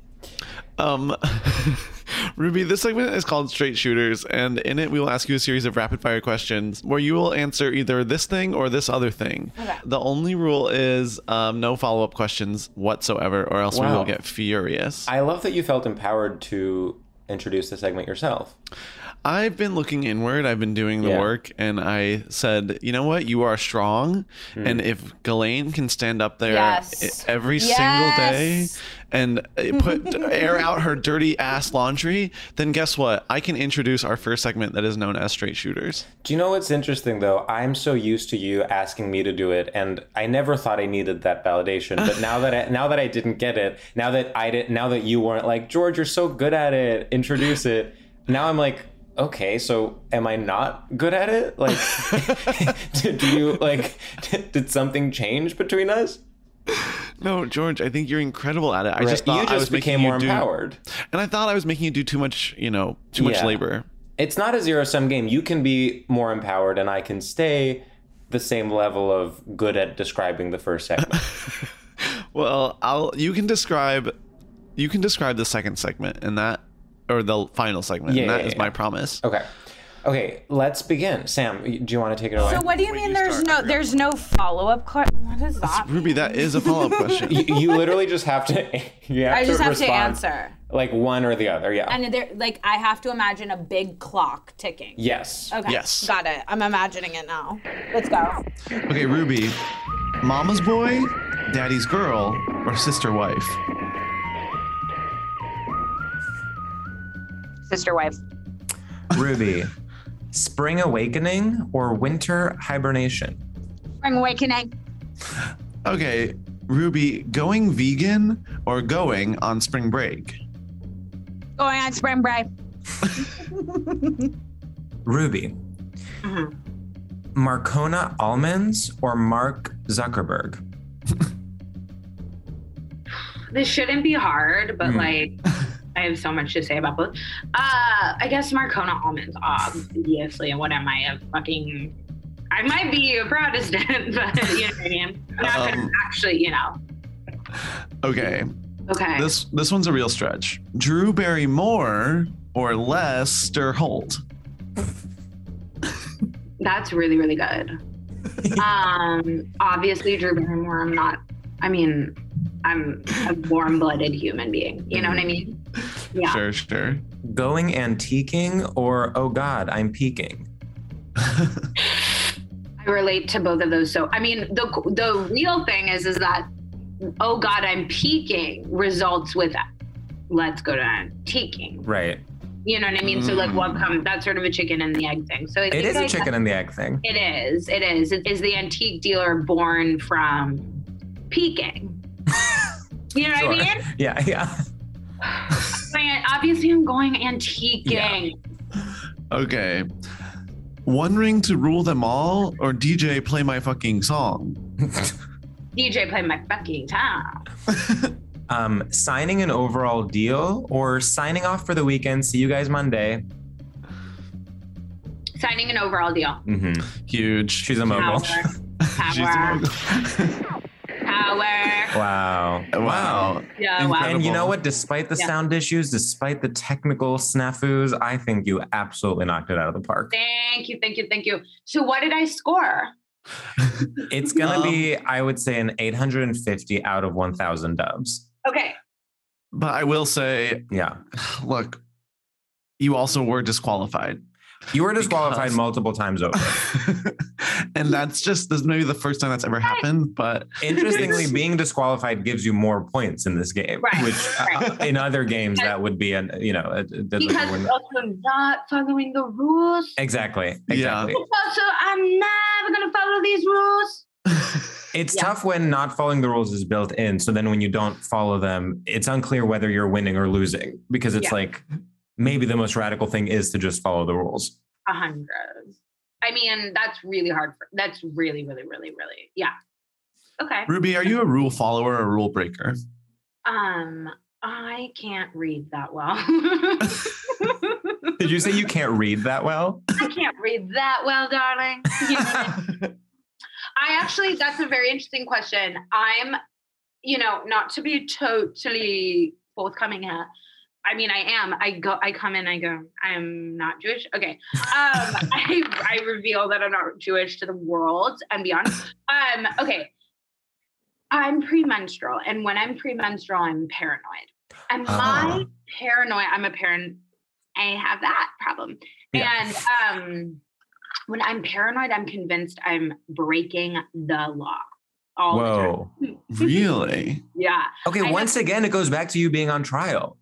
Um, Ruby, this segment is called Straight Shooters, and in it we will ask you a series of rapid fire questions where you will answer either this thing or this other thing. Okay. The only rule is um, no follow up questions whatsoever, or else we Wow. will get furious. I love that you felt empowered to introduce the segment yourself. I've been looking inward. I've been doing the Yeah. work, and I said, you know what? You are strong, Hmm. and if Ghislaine can stand up there Yes. i- every Yes. single day and uh, put air out her dirty ass laundry, then guess what? I can introduce our first segment that is known as Straight Shooters. Do you know what's interesting though? I'm so used to you asking me to do it, and I never thought I needed that validation. But now that I, now that I didn't get it, now that I did, now that you weren't like, George, you're so good at it, introduce it. Now I'm like, okay, so am I not good at it? Like, do you like? Did something change between us? No, George, I think you're incredible at it. I Right. just thought you I just was making became you more do, empowered. and I thought I was making you do too much, you know, too much Yeah. labor. It's not a zero-sum game. You can be more empowered, and I can stay the same level of good at describing the first segment. Well, I'll you can describe you can describe the second segment and that or the final segment, Yeah, and that yeah, is yeah. my promise. Okay. Okay, let's begin. Sam, do you want to take it away? So what do you mean there's no there's no follow-up question? What is that? Ruby, that is a follow-up question. you, you literally just have to you have I just to have to respond answer. like one or the other. Yeah. And there, like, I have to imagine a big clock ticking. yes. Okay. Yes. Got it. I'm imagining it now. Let's go. Okay, Ruby, mama's boy, daddy's girl, or sister wife? Sister wife. Ruby, spring awakening or winter hibernation? Spring awakening. Okay, Ruby, going vegan or going on spring break? Going on spring break. Ruby. Mm-hmm. Marcona almonds or Mark Zuckerberg? This shouldn't be hard, but Mm. like, I have so much to say about both. Uh, I guess Marcona almonds, obviously. And what am I, a fucking... I might be a Protestant, but you know what I mean? I'm not Um, gonna actually, you know. Okay, Okay. this this one's a real stretch. Drew Barrymore or Lester Holt? That's really, really good. um, obviously, Drew Barrymore, I'm not, I mean, I'm a warm-blooded human being. You know what I mean? Yeah. Sure, sure. Going antiquing or oh God, I'm peaking? I relate to both of those. So, I mean, the the real thing is, is that, oh God, I'm peaking results with let's go to antiquing. Right. You know what I mean? So like what comes, that's sort of a chicken and the egg thing. So I It think is a I- chicken and the egg thing. It is, it is. Is the antique dealer born from peaking? You know what Sure. I mean? Yeah, yeah. Man, obviously I'm going antiquing. Okay. One Ring to Rule Them All or D J Play My Fucking Song? D J play my fucking time. Um, signing an overall deal or signing off for the weekend. See you guys Monday. Signing an overall deal. Mm-hmm. Huge. She's a mogul. Power. She's a Power. mogul. Power. Wow. Wow. Yeah, wow. And you know what? Despite the Yeah. sound issues, despite the technical snafus, I think you absolutely knocked it out of the park. Thank you, thank you, thank you. So what did I score? It's going to Um, be, I would say, an eight hundred fifty out of one thousand dubs. Okay. But I will say, Yeah. look, you also were disqualified. You were disqualified Because- multiple times over. And that's just, this may be the first time that's ever happened, but Interestingly, being disqualified gives you more points in this game, Right, which uh, right. in other games that would be an, you know, a, a- that Because would- it's also not following the rules. exactly, Yeah. exactly. It's also, I'm never going to follow these rules. It's Yeah. tough when not following the rules is built in. So then when you don't follow them, it's unclear whether you're winning or losing because it's Yeah. like maybe the most radical thing is to just follow the rules. A hundred. I mean, that's really hard. For, that's really, really, really, really. Yeah. Okay. Ruby, are you a rule follower or a rule breaker? Um, I can't read that well. Did you say you can't read that well? I can't read that well, darling. I actually, that's a very interesting question. I'm, you know, not to be totally forthcoming here. I mean, I am. I go. I come in. I go. I'm not Jewish. Okay. Um, I I reveal that I'm not Jewish to the world and beyond. Um. Okay. I'm premenstrual, and when I'm premenstrual, I'm paranoid. And my Oh. paranoia, I'm a parent. I have that problem. Yeah. And um, when I'm paranoid, I'm convinced I'm breaking the law. All Whoa. the time. Really? Yeah. Okay. I Once again, it goes back to you being on trial.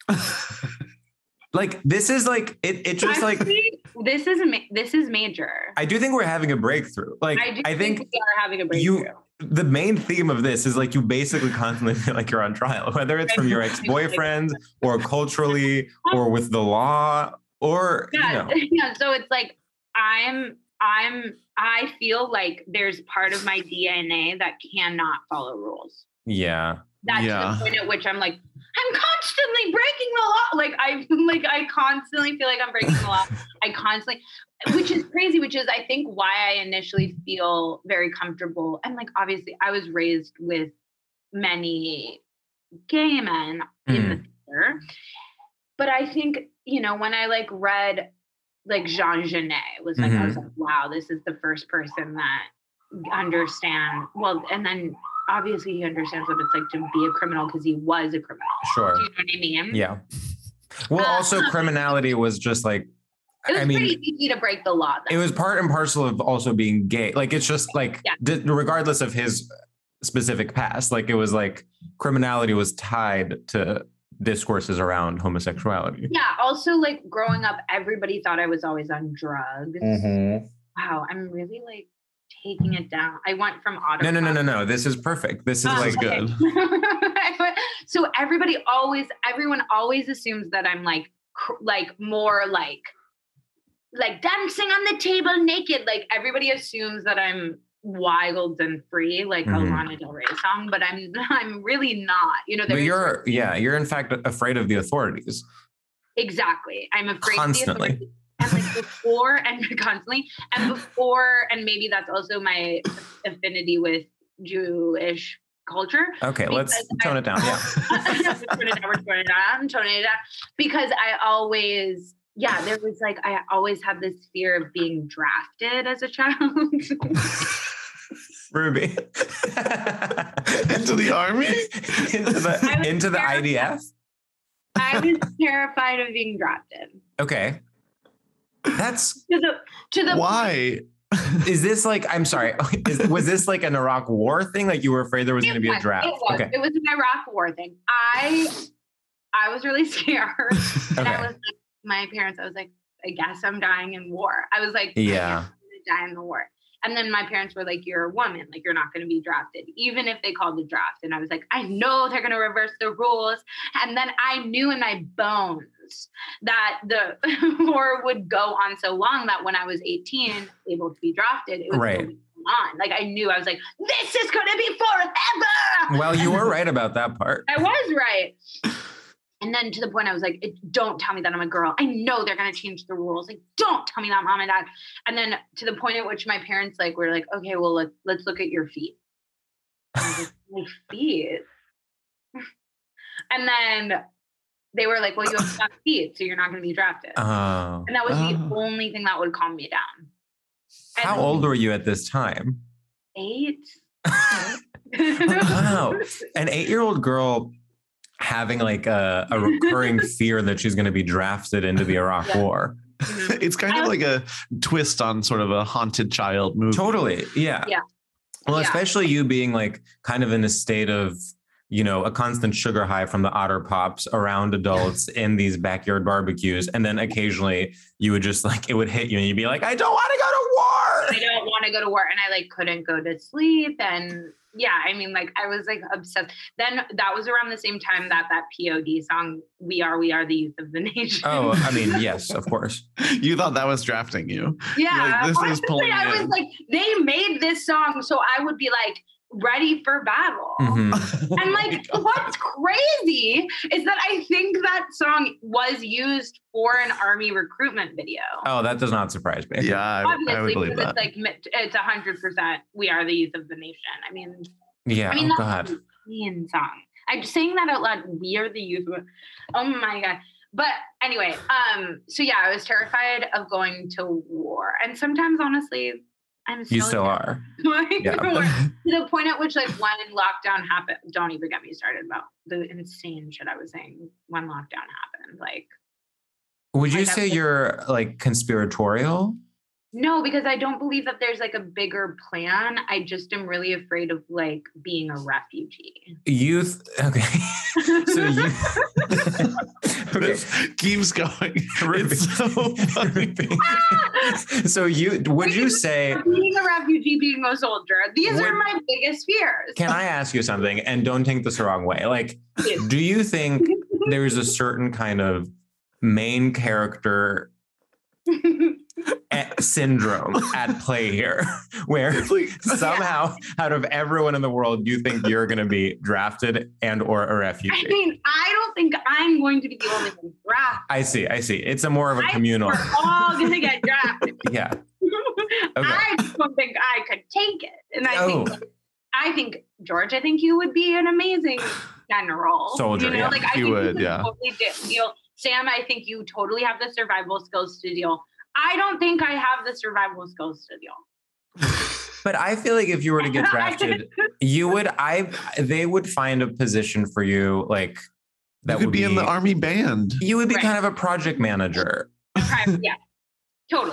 Like this is like it. It just like Honestly, this is ma- this is major. I do think we're having a breakthrough. Like I do I think, think we are having a breakthrough. you. The main theme of this is like you basically constantly feel like you're on trial, whether it's from your ex-boyfriend or culturally or with the law or yeah, you know. yeah. So it's like I'm I'm I feel like there's part of my D N A that cannot follow rules. Yeah. That's Yeah. the point at which I'm like, I'm constantly breaking the law. Like I like I constantly feel like I'm breaking the law. I constantly, which is crazy, which is I think why I initially feel very comfortable. And like obviously I was raised with many gay men in the theater. But I think, you know, when I like read like Jean Genet, it was like I was like, wow, this is the first person that understand well, and then obviously he understands what it's like to be a criminal because he was a criminal. Sure. Do you know what I mean? Yeah. Well, Uh, also criminality was just like, It was I mean, pretty easy to break the law. it was part and parcel of also being gay. Like, it's just like, Yeah. d- regardless of his specific past, like it was like criminality was tied to discourses around homosexuality. Yeah. Also, like growing up, everybody thought I was always on drugs. Mm-hmm. Wow, I'm really like taking it down. I went from auto. No, no, no, no, no. This is perfect. This is Oh, like okay. good. So everybody always, everyone always assumes that I'm like, cr- like more like, like dancing on the table naked. Like everybody assumes that I'm wild and free, like Mhm. a Lana Del Rey song, but I'm, I'm really not. You know, But there's you're, yeah, you're in fact afraid of the authorities. exactly. I'm afraid Constantly. of the authorities. And like before and constantly and before, and maybe that's also my affinity with Jewish culture. Okay, let's Because tone I- it down. Yeah. Tone it down, we're toning it down, toning it down. Because I always, yeah, there was like, I always had this fear of being drafted as a child. Ruby. Into the army? into the I was into the I D F. I was terrified of being drafted. Okay. That's To the, to the Why? is this like I'm sorry. Is, was this like an Iraq war thing? Like you were afraid there was going to be a was, draft? It was. Okay. It was an Iraq war thing. I I was really scared. And Okay. I was like, my parents, I was like, I guess I'm dying in war. I was like, Yeah. I guess I'm gonna die in the war. And then my parents were like, you're a woman, like you're not going to be drafted, even if they called the draft. And I was like, I know they're going to reverse the rules. And then I knew in my bones that the war would go on so long that when I was eighteen, able to be drafted, it was Right. going on. Like I knew, I was like, this is going to be forever. Well, you were right about that part. I was right. And then to the point I was like, it, don't tell me that I'm a girl. I know they're going to change the rules. Like, don't tell me that, mom and dad. And then to the point at which my parents like were like, okay, well, let's, let's look at your feet. And I was like, my feet? And then they were like, well, you have flat feet, so you're not going to be drafted. Oh. And that was the Oh. only thing that would calm me down. How And old were you at this time? Eight. Wow. An eight-year-old girl having like a, a recurring fear that she's going to be drafted into the Iraq Yeah. war. It's kind of like a twist on sort of a haunted child movie. Totally. Yeah. Yeah. Well, Yeah. especially you being like kind of in a state of, you know, a constant sugar high from the Otter Pops around adults in these backyard barbecues. And then occasionally you would just like, it would hit you and you'd be like, I don't want to go to I war. don't want to go to work, and I like couldn't go to sleep. And yeah, I mean, like I was like obsessed. Then that was around the same time that that P O D song, "We Are, We Are the Youth of the Nation." Oh, I mean, yes, of course. You thought that was drafting you. yeah. like, this is honestly, pulling I you was in. like, they made this song so I would be like ready for battle. Mhm. And like, what's crazy is that I think that song was used for an army recruitment video. Oh, that does not surprise me. Yeah, I, I would Obviously, believe because that. it's like it's a hundred percent. We are the youth of the nation. I mean, Yeah. I mean, Oh, that's God. a Korean song. I'm saying that out loud. We are the youth. of- Oh my god. But anyway, um, so yeah, I was terrified of going to war, and sometimes, honestly, I'm still You still are. Like, Yeah. to the point at which, like, when lockdown happened, don't even get me started about the insane shit I was saying when lockdown happened. Like, Would you Like, say I'm- you're like conspiratorial? no, because I don't believe that there's like a bigger plan. I just am really afraid of like being a refugee. Youth. Okay. So you. Okay. This keeps going. Ruby. It's so funny. So you would you say? Being a refugee, being a soldier, these Would- are my biggest fears. Can I ask you something? And don't take this the wrong way. Like, do you think there's a certain kind of main character a- syndrome at play here, where It's like, somehow out of everyone in the world, you think you're going to be drafted and or a I refugee? mean, I don't think I'm going to be the only one drafted. I see. I see. It's a more of a I think communal. We're all going to get drafted. Yeah. Okay. I just don't think I could take it. And I Oh. think, I think, George, I think you would be an amazing general. Soldier, You know, yeah. like I You think would, could yeah. totally de- deal. Sam, I think you totally have the survival skills to deal. I don't think I have the survival skills to deal. But I feel like if you were to get drafted, you would. I. They would find a position for you, like that you could would be in the army band. You would be Right. kind of a project manager. Private- yeah, totally.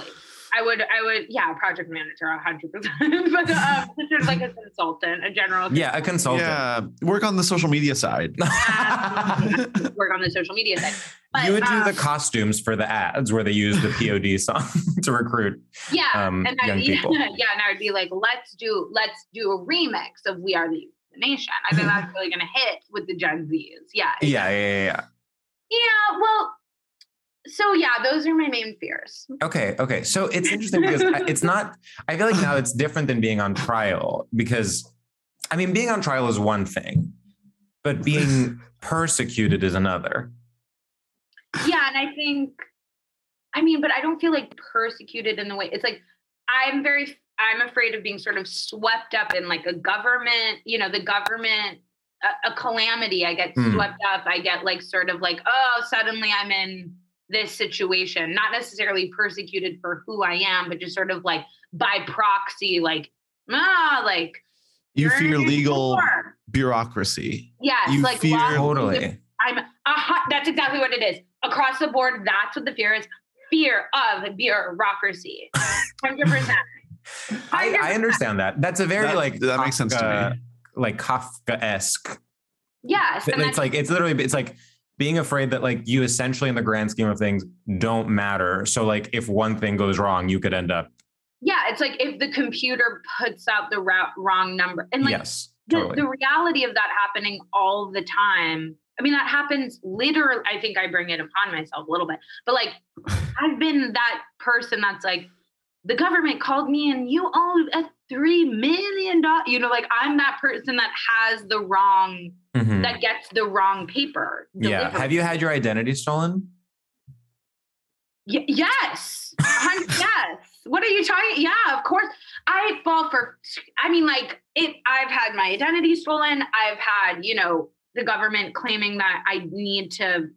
I would, I would, yeah, project manager, a hundred percent. But um, just like a consultant, a general. Yeah, a consultant. Yeah, work on the social media side. Consultant. Work on the social media side. But, you would do um, the costumes for the ads where they use the P O D song to recruit. Yeah, um, and young I'd, people. Yeah, and I would be like, let's do, let's do a remix of "We Are the Youth of the Nation." I think that's really going to hit with the Gen Zs. Yeah. Yeah, yeah, yeah, yeah. Yeah. Well. So yeah, those are my main fears. Okay, okay. So it's interesting because it's not, I feel like now it's different than being on trial because, I mean, being on trial is one thing, but being persecuted is another. Yeah, and I think, I mean, but I don't feel like persecuted in the way, it's like, I'm very, I'm afraid of being sort of swept up in like a government, you know, the government, a, a calamity. I get Mm. swept up. I get like sort of like, oh, suddenly I'm in this situation, not necessarily persecuted for who I am, but just sort of like by proxy, like, ah, like You you're in fear your legal store. bureaucracy. Yes, you like fear- law- Totally. I'm a hot, that's exactly what it is. Across the board, that's what the fear is. Fear of bureaucracy. one hundred percent. I, I understand that. That's a very That- like that makes sense to Kafka- me. like Kafka-esque. Yes. And It's that's, like it's literally it's like being afraid that like you essentially in the grand scheme of things don't matter. So like if one thing goes wrong, you could end up. yeah, it's like if the computer puts out the ra- wrong number. And like Yes, the, totally. the reality of that happening all the time. I mean, that happens literally. I think I bring it upon myself a little bit, but like I've been that person that's like, the government called me and you owe a three million dollars. You know, like I'm that person that has the wrong, Mhm. that gets the wrong paper. Yeah. delivered. Have you had your identity stolen? Y- yes. one hundred yes. What are you talking? Yeah, of course. I fall for, I mean, like it, I've had my identity stolen. I've had, you know, the government claiming that I need to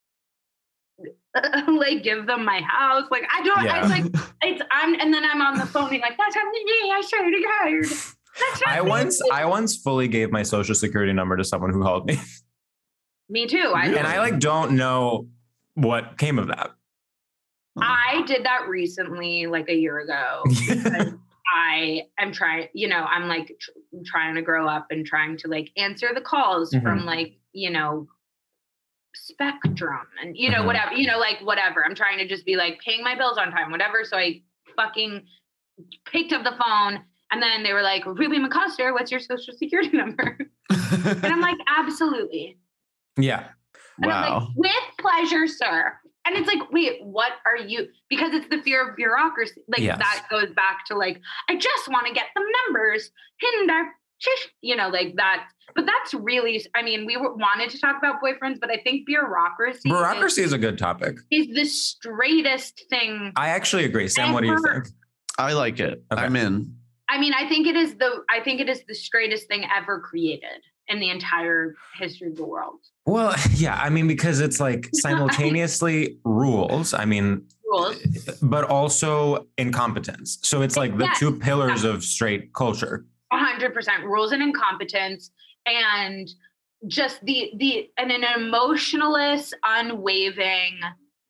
like give them my house. Like, I don't, Yeah. it's like, it's, I'm, and then I'm on the phone being like, that's not me. I swear to God. That's not I me." once I once fully gave my social security number to someone who called me. Me too. I, And I like don't know what came of that. I did that recently, like a year ago. because I am trying, you know, I'm like tr- trying to grow up and trying to like answer the calls Mhm. from like, you know, Spectrum and, you know, Mhm. whatever, you know, like whatever. I'm trying to just be like paying my bills on time, whatever. So I fucking picked up the phone and then they were like, Ruby McCusker, what's your social security number? And I'm like, absolutely. Yeah. And I'm like, Wow. with pleasure, sir. And it's like, wait, what are you? Because it's the fear of bureaucracy. Like Yes. that goes back to like, I just want to get the numbers. Hinder, shish, you know, like that. But that's really, I mean, we were, wanted to talk about boyfriends, but I think bureaucracy, Bureaucracy is a good topic. is, is the straightest thing. I actually agree. Sam, what do you Ever. think? I like it. Okay. I'm in. I mean, I think it is the, I think it is the straightest thing ever created in the entire history of the world. Well, yeah, I mean, because it's like simultaneously rules. I mean, Rules. but also incompetence. So it's like the Yes. two pillars of straight culture. A hundred percent rules and incompetence, and just the the and an emotionless, unwavering,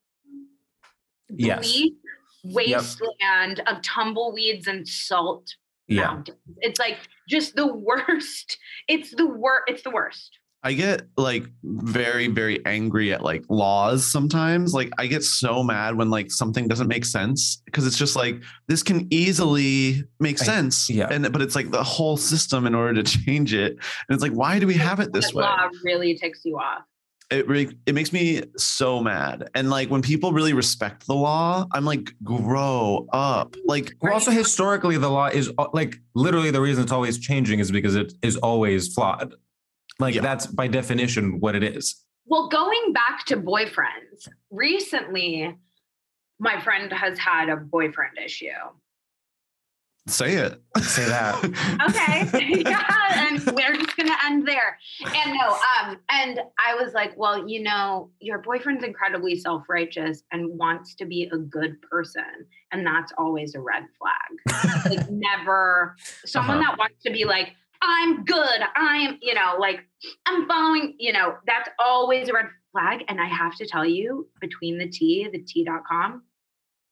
Yes. bleak wasteland of tumbleweeds and salt Yeah. mountains. It's like just the worst. It's the worst. It's the worst. I get like very, very angry at like laws sometimes. Like I get so mad when like something doesn't make sense because it's just like this can easily make I- sense. yeah. And but it's like the whole system in order to change it. And it's like, why do we have it this That way? law really ticks you off. It really it makes me so mad. And like when people really respect the law, I'm like, grow up. Like Well, also historically, the law is uh, like literally the reason it's always changing is because it is always flawed. Like Yeah. that's by definition what it is. Well, going back to boyfriends, recently, my friend has had a boyfriend issue. say it. Say that. Okay. Yeah, and we're just gonna end there. And no, um, and I was like, well, you know, your boyfriend's incredibly self-righteous and wants to be a good person. And that's always a red flag. Like never someone Uh-huh. that wants to be like, I'm good. I'm, you know, like I'm following, you know, that's always a red flag. And I have to tell you, between the tea, the tea dot com,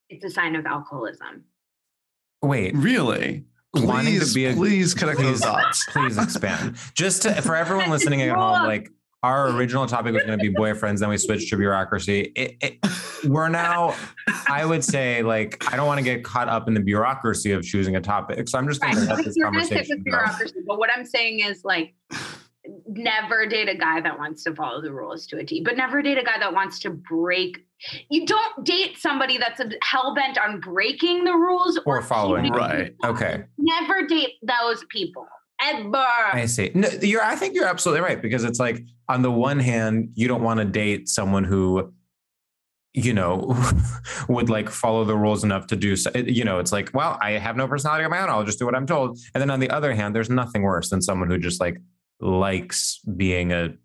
It's a sign of alcoholism. Wait, Really? wanting Please, to be a please connect those please, dots. please expand. Just to, for everyone listening at home, like our original topic was going to be boyfriends, then we switched to bureaucracy. It, it, we're now, I would say, like, I don't want to get caught up in the bureaucracy of choosing a topic, so I'm just going Right. to let Like, this you're gonna stick conversation with go. bureaucracy, but what I'm saying is like never date a guy that wants to follow the rules to a T, but never date a guy that wants to break. You don't date somebody that's hell bent on breaking the rules Or following. keeping Right. them. Okay. Never date those people ever. I see. No, you're, I think you're absolutely right, because it's like, on the one hand, you don't want to date someone who, you know, would like follow the rules enough to do so. You know, it's like, well, I have no personality of my own. I'll just do what I'm told. And then on the other hand, there's nothing worse than someone who just like likes being a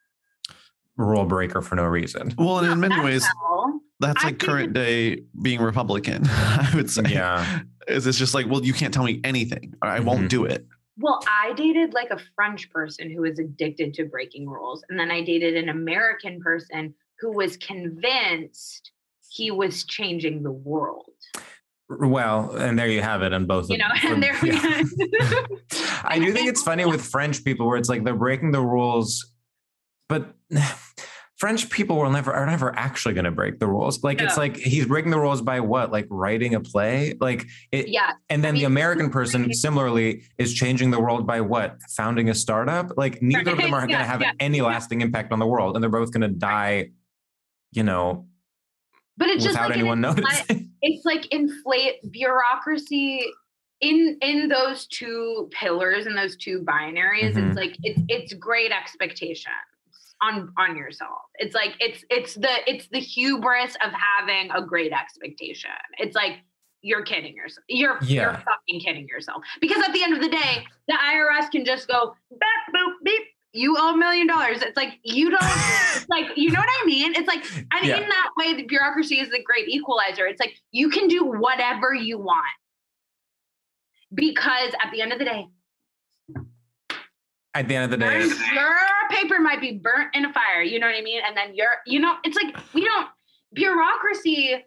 rule breaker for no reason. Well, and in many ways, Well, that's I like think current day being Republican, I would say. Yeah. Is it's just like, well, you can't tell me anything, or I Mhm. won't do it. Well, I dated like a French person who was addicted to breaking rules. And then I dated an American person who was convinced he was changing the world. Well, and there you have it on both You of know, them. and there we Yeah. I do think it's funny with French people where it's like they're breaking the rules, but French people will never are never actually going to break the rules. Like, it's No. like he's breaking the rules by what? Like writing a play? Like it. Yeah. And then I mean, the American person similarly is changing the world by what? Founding a startup? Like neither of them are going to Yeah, have yeah, any yeah. lasting impact on the world. And they're both going to die, you know, But it's just without like anyone an infl- noticing. it's like inflate bureaucracy in in those two pillars and those two binaries. Mhm. It's like it's it's great expectations on on yourself. It's like it's it's the it's the hubris of having a great expectation. It's like you're kidding yourself. You're Yeah. you're fucking kidding yourself. Because at the end of the day, the I R S can just go beep boop beep. You owe a million dollars. It's like you don't. It's like you know what I mean. It's like and Yeah. in that way, the bureaucracy is the great equalizer. It's like you can do whatever you want because at the end of the day, At the end of the day, your paper might be burnt in a fire. You know what I mean? And then you're, you know, it's like we don't bureaucracy.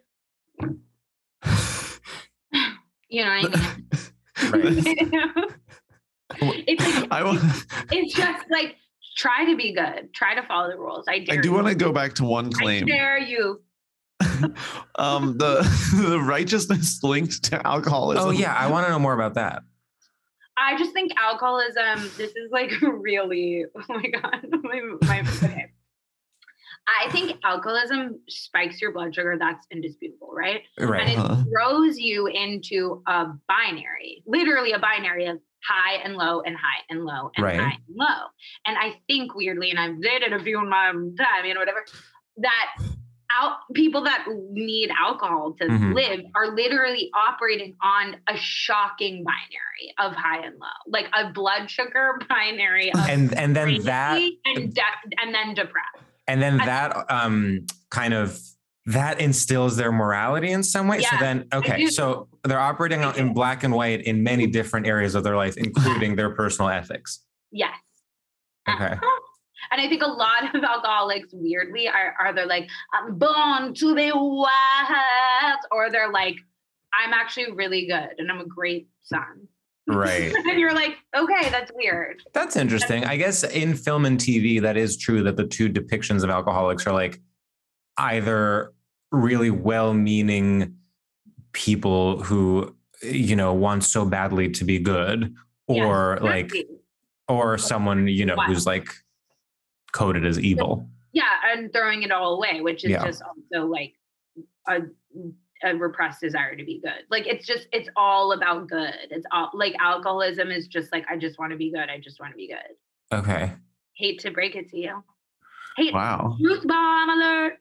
You know what I right. mean? It's like I, wa- it's just like try to be good. Try to follow the rules. I dare I do you. want to go back to one I claim. dare you. um, the the righteousness linked to alcoholism. Oh yeah, I want to know more about that. I just think alcoholism, this is like really, oh my God. my, my, okay. I think alcoholism spikes your blood sugar. That's indisputable, right? Right. And it Uh-huh. throws you into a binary, literally a binary of high and low and high and low and Right. high and low. And I think weirdly, and I've dated a few in my time, you know, whatever, that out people that need alcohol to Mhm. live are literally operating on a shocking binary of high and low, like a blood sugar binary of And and then crazy that and, de- and then depressed. and then that um kind of that instills their morality in some way. So Yeah, then okay, do. so they're operating out in black and white in many different areas of their life, including their personal ethics. Yes. Okay. Uh-huh. And I think a lot of alcoholics, weirdly, are, are they're like, I'm born to be wild, or they're like, I'm actually really good and I'm a great son. Right. And you're like, okay, that's weird. That's interesting. I guess in film and T V, that is true that the two depictions of alcoholics are like either really well-meaning people who, you know, want so badly to be good, or Yes, like, exactly. or someone, you know, Wow. who's like coded as evil. Yeah, and throwing it all away, which is Yeah. just also like a, a repressed desire to be good. Like it's just, it's all about good. It's all like alcoholism is just like, I just want to be good. I just want to be good. Okay. Hate to break it to you. Hate Wow. truth bomb alert.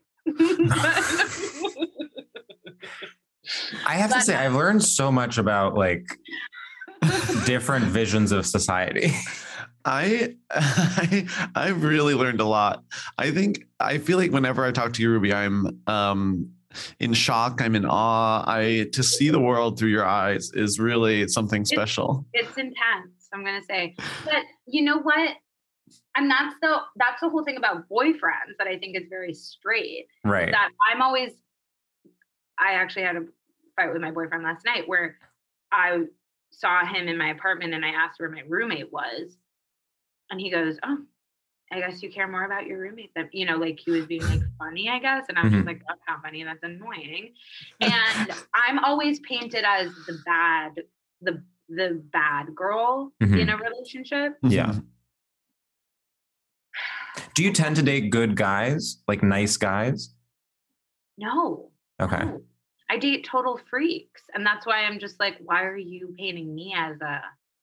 I have to But- say, I've learned so much about like different visions of society. I, I I've really learned a lot. I think I feel like whenever I talk to you, Ruby, I'm um in shock. I'm in awe. I to see the world through your eyes is really something special. It's intense, I'm gonna say. But you know what? And that's the that's the whole thing about boyfriends that I think is very straight. Right. That I'm always I actually had a fight with my boyfriend last night where I saw him in my apartment and I asked where my roommate was. And he goes, oh, I guess you care more about your roommate than, you know, like he was being like funny, I guess. And I was Mhm. just like, that's not funny. That's annoying. And I'm always painted as the bad, the, the bad girl Mhm. in a relationship. Yeah. Do you tend to date good guys, like nice guys? No. Okay. No. I date total freaks. And that's why I'm just like, why are you painting me as a,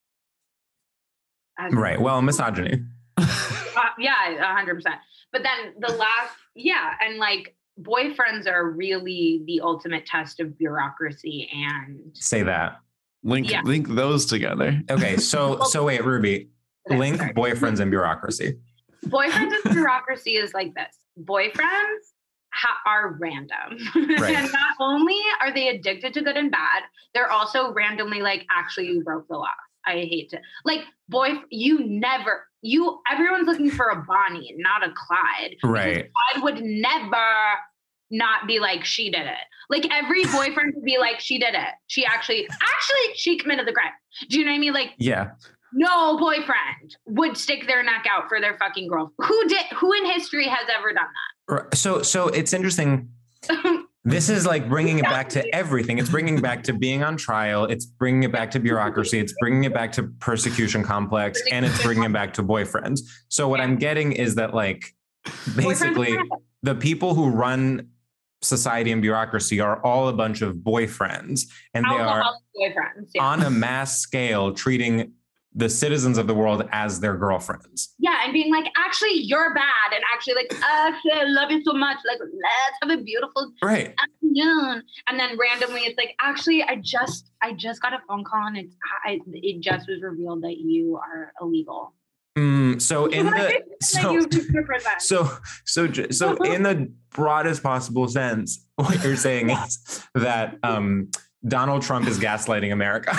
as Right. a, Well, misogyny. uh, yeah, a hundred percent. But then the last, yeah. And like boyfriends are really the ultimate test of bureaucracy and Say that. Link Yeah. link those together. Okay. So, so wait, Ruby, Okay, link sorry. boyfriends and bureaucracy. boyfriends and bureaucracy is like this. Boyfriends ha- are random. Right. And not only are they addicted to good and bad, they're also randomly like, actually, you broke the law. I hate to like boy. You never, you, everyone's looking for a Bonnie, not a Clyde. Because Right. Clyde would never not be like, she did it. Like every boyfriend would be like, she did it. She actually, actually, she committed the crime. Do you know what I mean? Like, Yeah. no boyfriend would stick their neck out for their fucking girl. Who did? Who in history has ever done Right. So, so it's interesting. that? This is like bringing it back to everything. It's bringing it back to being on trial. It's bringing it back to bureaucracy. It's bringing it back to persecution complex, and it's bringing it back to boyfriends. So what I'm getting is that like, basically the people who run society and bureaucracy are all a bunch of boyfriends, and they are Alcoholic boyfriends. Yeah. on a mass scale treating the citizens of the world as their girlfriends. yeah, and being like, actually, you're bad, and actually, like, actually, I love you so much. Like, let's have a beautiful Right. afternoon. And then randomly, it's like, actually, I just, I just got a phone call, and it's, I, it just was revealed that you are illegal. Mm, so in the That so you represent. so so ju- so in the broadest possible sense, what you're saying is that um, Donald Trump is gaslighting America.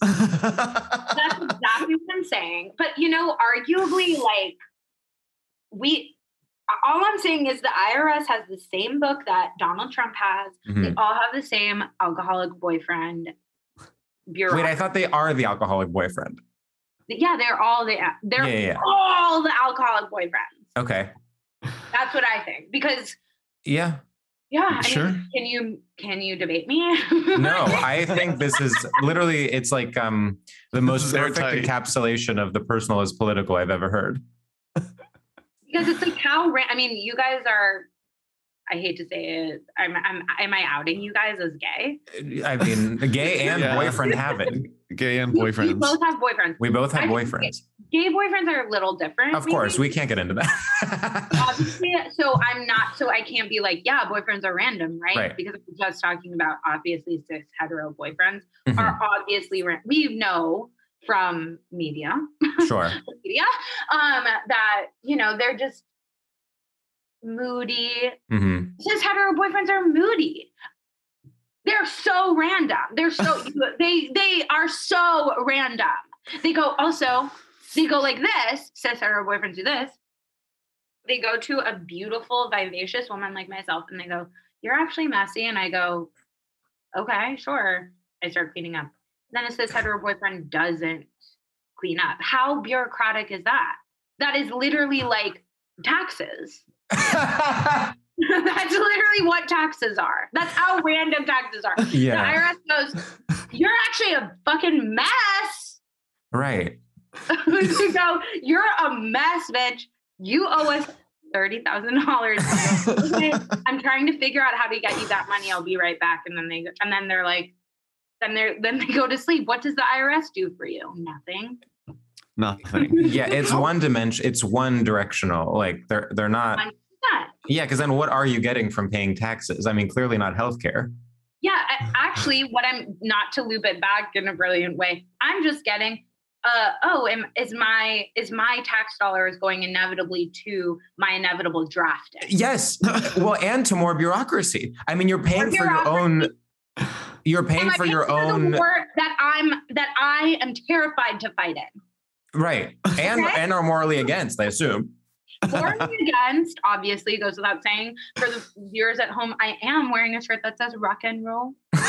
That's exactly what I'm saying. But, you know, arguably, like, we, all I'm saying is the I R S has the same book that Donald Trump has. They Mhm. all have the same alcoholic boyfriend bureau. Wait, I thought they are the alcoholic boyfriend. yeah, they're all the, they're Yeah, yeah, yeah. all the alcoholic boyfriends. Okay. That's what I think. Because, Yeah. yeah, I Sure. mean, can you, can you debate me? No, I think this is literally, it's like um, the This most is perfect airtight. encapsulation of the personal is political I've ever heard. Because it's like how, ra- I mean, you guys are, I hate to say it, I'm, I'm, am I outing you guys as gay? I mean, gay and Yeah. boyfriend have it. Gay and You- You boyfriends. both have boyfriends. We both have I think boyfriends. Gay boyfriends are a little different. Of course, maybe. we can't get into that. Obviously, so I'm not, so I can't be like, yeah, boyfriends are random, right? Right. Because we're just talking about obviously cis hetero boyfriends Mhm. are obviously, ra- we know from media, Sure. media, um, that, you know, they're just moody. hmm Cis hetero boyfriends are moody. They're so random. They're so, they, they are so random. They go also, they go like this, cis hetero boyfriends do this. They go to a beautiful, vivacious woman like myself and they go, you're actually messy. And I go, okay, sure. I start cleaning up. Then a cis hetero boyfriend doesn't clean up. How bureaucratic is that? That is literally like taxes. That's literally what taxes are. That's how random taxes are. Yeah. The I R S goes, you're actually a fucking mess. Right. You go, you're a mess, bitch. You owe us thirty thousand dollars. Okay, I'm trying to figure out how to get you that money. I'll be right back. And then they, and then they're like, then they're, then they go to sleep. What does the I R S do for you? Nothing. Nothing. Yeah, it's one dimension. It's one directional. Like they're they're not. one hundred percent. Yeah, because then what are you getting from paying taxes? I mean, clearly not healthcare. Yeah, I- actually, what I'm not to loop it back in a brilliant way. I'm just getting, uh, oh, am, is my is my tax dollars going inevitably to my inevitable drafting? Yes. Well, and to more bureaucracy. I mean, you're paying More for your own. You're paying Am I for paying your the own. war that I'm that I am terrified to fight in. Right. And Okay. and are morally against, I assume. For and against, obviously, goes without saying. For the viewers at home, I am wearing a shirt that says rock and roll.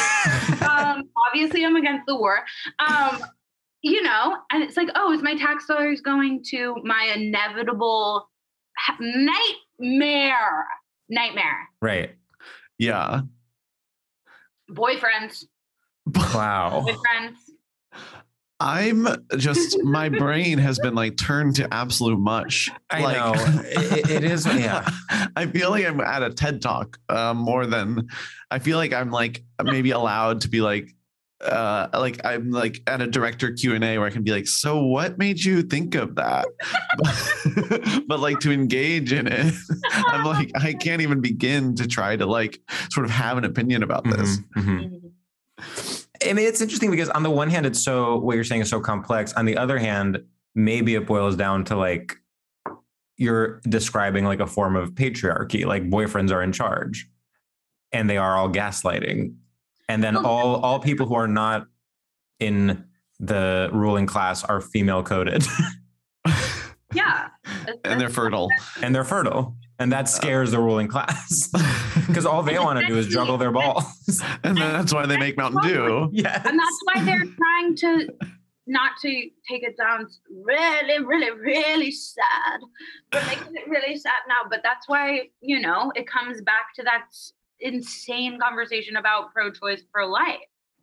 um, obviously, I'm against the war. Um, you know, and it's like, oh, is my tax dollars going to my inevitable ha- nightmare? Nightmare. Right. Yeah. Boyfriends. Wow. Boyfriends. I'm just, my brain has been like turned to absolute much. I like, know. It, it is. Yeah. I feel like I'm at a TED Talk uh, more than, I feel like I'm like maybe allowed to be like, uh, like I'm like at a director Q and A where I can be like, so what made you think of that? but, but like to engage in it, I'm like, I can't even begin to try to like sort of have an opinion about this. Mm-hmm, mm-hmm. I mean, it's interesting because on the one hand, it's so, what you're saying is so complex. On the other hand, maybe it boils down to like, you're describing like a form of patriarchy, like boyfriends are in charge and they are all gaslighting. And then all, all people who are not in the ruling class are female coded. Yeah. And they're fertile. And they're fertile. And that scares the ruling class because all they want to do is juggle their balls. And that's why they make Mountain Dew. Yes. And that's why they're trying to not to take it down really, really, really sad. But making it really sad now. But that's why, you know, it comes back to that insane conversation about pro-choice, pro-life.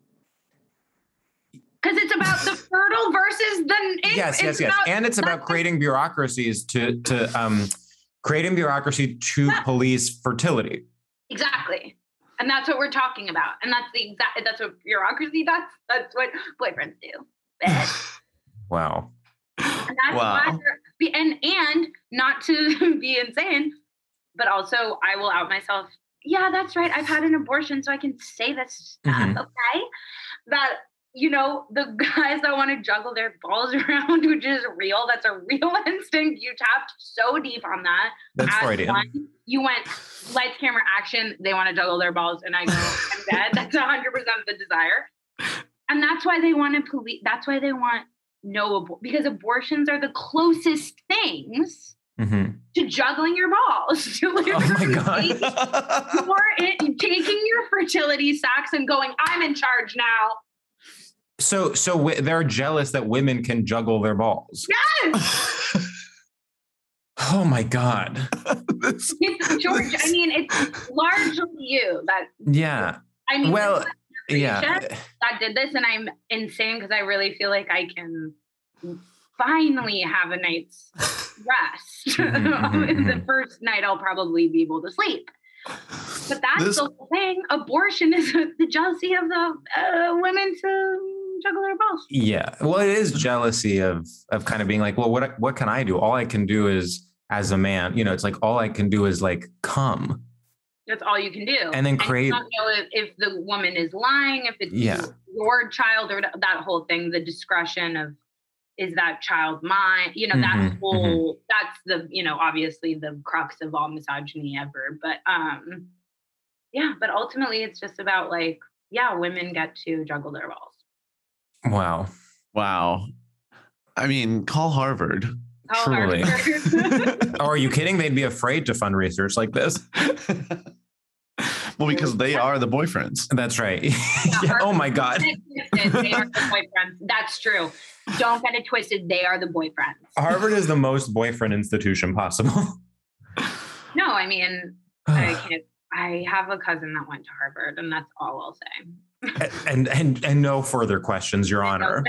Because it's about the fertile versus the... It, yes, yes, yes. And it's about creating bureaucracies to... to um, creating bureaucracy to yeah. police fertility. Exactly. And that's what we're talking about. And that's the exact, that's what bureaucracy, that's, that's what boyfriends do. Wow. And that's wow. why, and, and not to be insane, but also I will out myself. Yeah, that's right. I've had an abortion, so I can say this stuff, mm-hmm. okay? That, you know, the guys that want to juggle their balls around, which is real, that's a real instinct. You tapped so deep on that. That's Freudian. You went lights, camera, action. They want to juggle their balls. And I go, I'm dead. That's one hundred percent the desire. And that's why they want to police. That's why they want no abor- because abortions are the closest things mm-hmm. to juggling your balls. To literally oh my God. You're in, taking your fertility sacks and going, I'm in charge now. So, so w- they're jealous that women can juggle their balls. Yes. Oh my God. It's George. I mean, it's largely you that. Yeah. I mean, well, yeah. That did this, and I'm insane because I really feel like I can finally have a night's rest. Mm-hmm, mm-hmm. The first night, I'll probably be able to sleep. But that's this... the whole thing. Abortion is the jealousy of the uh, women to juggle their balls. Yeah. Well, it is jealousy of of kind of being like, well, what what can I do? All I can do is, as a man, you know, it's like all I can do is like come. That's all you can do. And then create. And you don't know if, if the woman is lying, if it's yeah. your child or that whole thing, the discretion of, is that child mine? You know, mm-hmm, that whole, mm-hmm. that's the, you know, obviously the crux of all misogyny ever. But um, yeah, but ultimately it's just about like, yeah, women get to juggle their balls. Wow. Wow. I mean, call Harvard. Call Truly. Harvard. Oh, are you kidding? They'd be afraid to fund research like this. Well, because they are the boyfriends. That's right. Yeah, yeah. Oh my God. They are the boyfriends. That's true. Don't get it twisted. They are the boyfriends. Harvard is the most boyfriend institution possible. No, I mean, I can't. I have a cousin that went to Harvard, and that's all I'll say. and and and no further questions, Your Honor.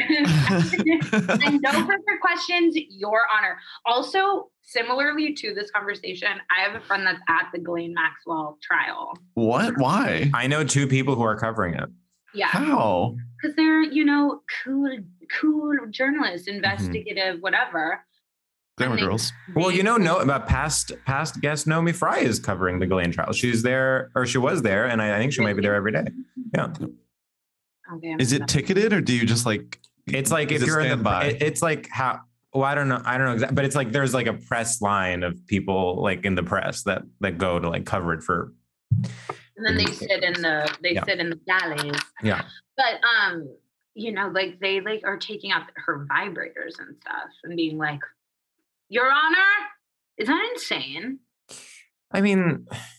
And no further questions, Your Honor. Also, similarly to this conversation, I have a friend that's at the Ghislaine Maxwell trial. What? Why? I know two people who are covering it. Yeah. How? Because they're, you know, cool, cool journalists, investigative, mm-hmm. whatever. Glamour girls. Well, you know, no, about past past guest Naomi Fry is covering the Ghislaine trial. She's there, or she was there, and I, I think she might be there every day. Yeah. Okay, is it ticketed, or do you just like? It's like if you're in the. By? It, it's like how. Well, I don't know. I don't know exactly, but it's like there's like a press line of people like in the press that that go to like cover it for. And then they sit in the they yeah. sit in the galleys. Yeah. But um, you know, like they like are taking out her vibrators and stuff and being like, Your Honor, is that insane? I mean,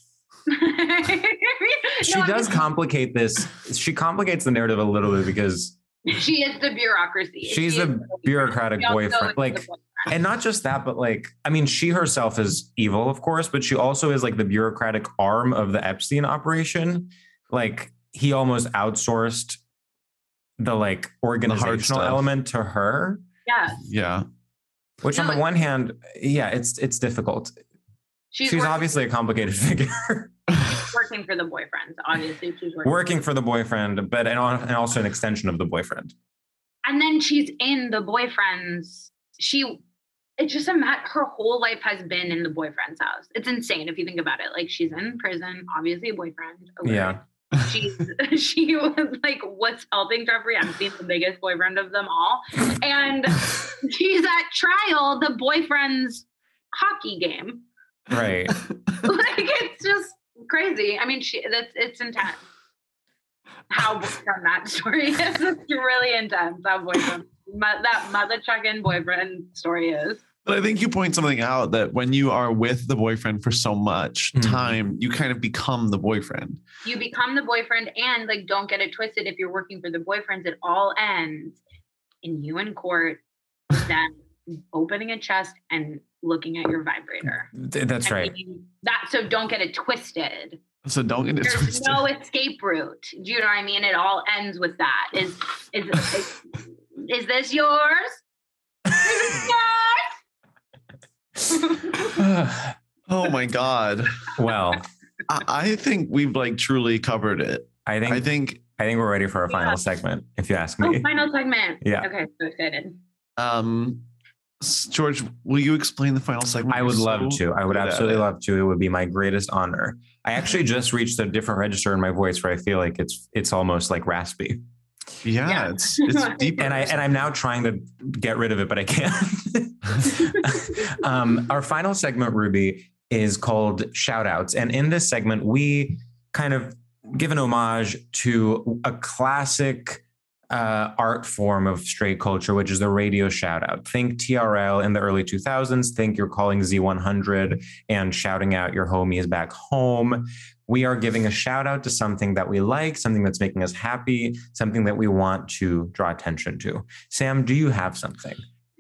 She No, does I- complicate this. She complicates the narrative a little bit because She is the bureaucracy. she's She a is the bureaucratic She also boyfriend. is the Like, boyfriend. and not just that, but like, I mean, she herself is evil, of course, but she also is like the bureaucratic arm of the Epstein operation. Like, he almost outsourced the like organizational stuff. element to her, Yes. Yeah. which on No, the one hand, yeah, it's it's difficult. She's, She's working, obviously a complicated figure. working for the boyfriends. Obviously, she's working. Working for the boyfriend, but and, al- and also an extension of the boyfriend. And then she's in the boyfriend's. She, it's just a mat. Her whole life has been in the boyfriend's house. It's insane if you think about it. Like, she's in prison, obviously a boyfriend. Okay. Yeah. She's she was like what's helping Jeffrey Epstein, the biggest boyfriend of them all, and she's at trial, the boyfriend's hockey game. Right. Like, it's just crazy. I mean, she that's it's intense. How boyfriend that story is. It's really intense. How boyfriend that mother chucking boyfriend story is. But I think you point something out that when you are with the boyfriend for so much Mhm. time, you kind of become the boyfriend. You become the boyfriend, and like, don't get it twisted. If you're working for the boyfriends, it all ends in you in court, then opening a chest and looking at your vibrator. Th- That's I right. mean, that so don't get it twisted. So don't get it There's twisted. no escape route. Do you know what I mean? It all ends with that. Is is is, is this yours? Is this yours? Oh my God. Well, I, I think we've like truly covered it. I think I think I think we're ready for a final Yeah. segment, if you ask Oh, me. final segment. Yeah. Okay, so excited. um s- George, will you explain the final segment? I would You're love so to. I would good at absolutely it. love to. It would be my greatest honor. I actually just reached a different register in my voice where I feel like it's it's almost like raspy. Yeah, Yeah. it's it's deep. And I and I'm now trying to get rid of it, but I can't. um, our final segment, Ruby, is called Shout Outs. And in this segment, we kind of give an homage to a classic uh, art form of straight culture, which is the radio shout out. Think T R L in the early two thousands. Think you're calling Z one hundred and shouting out your homies back home. We are giving a shout out to something that we like, something that's making us happy, something that we want to draw attention to. Sam, do you have something?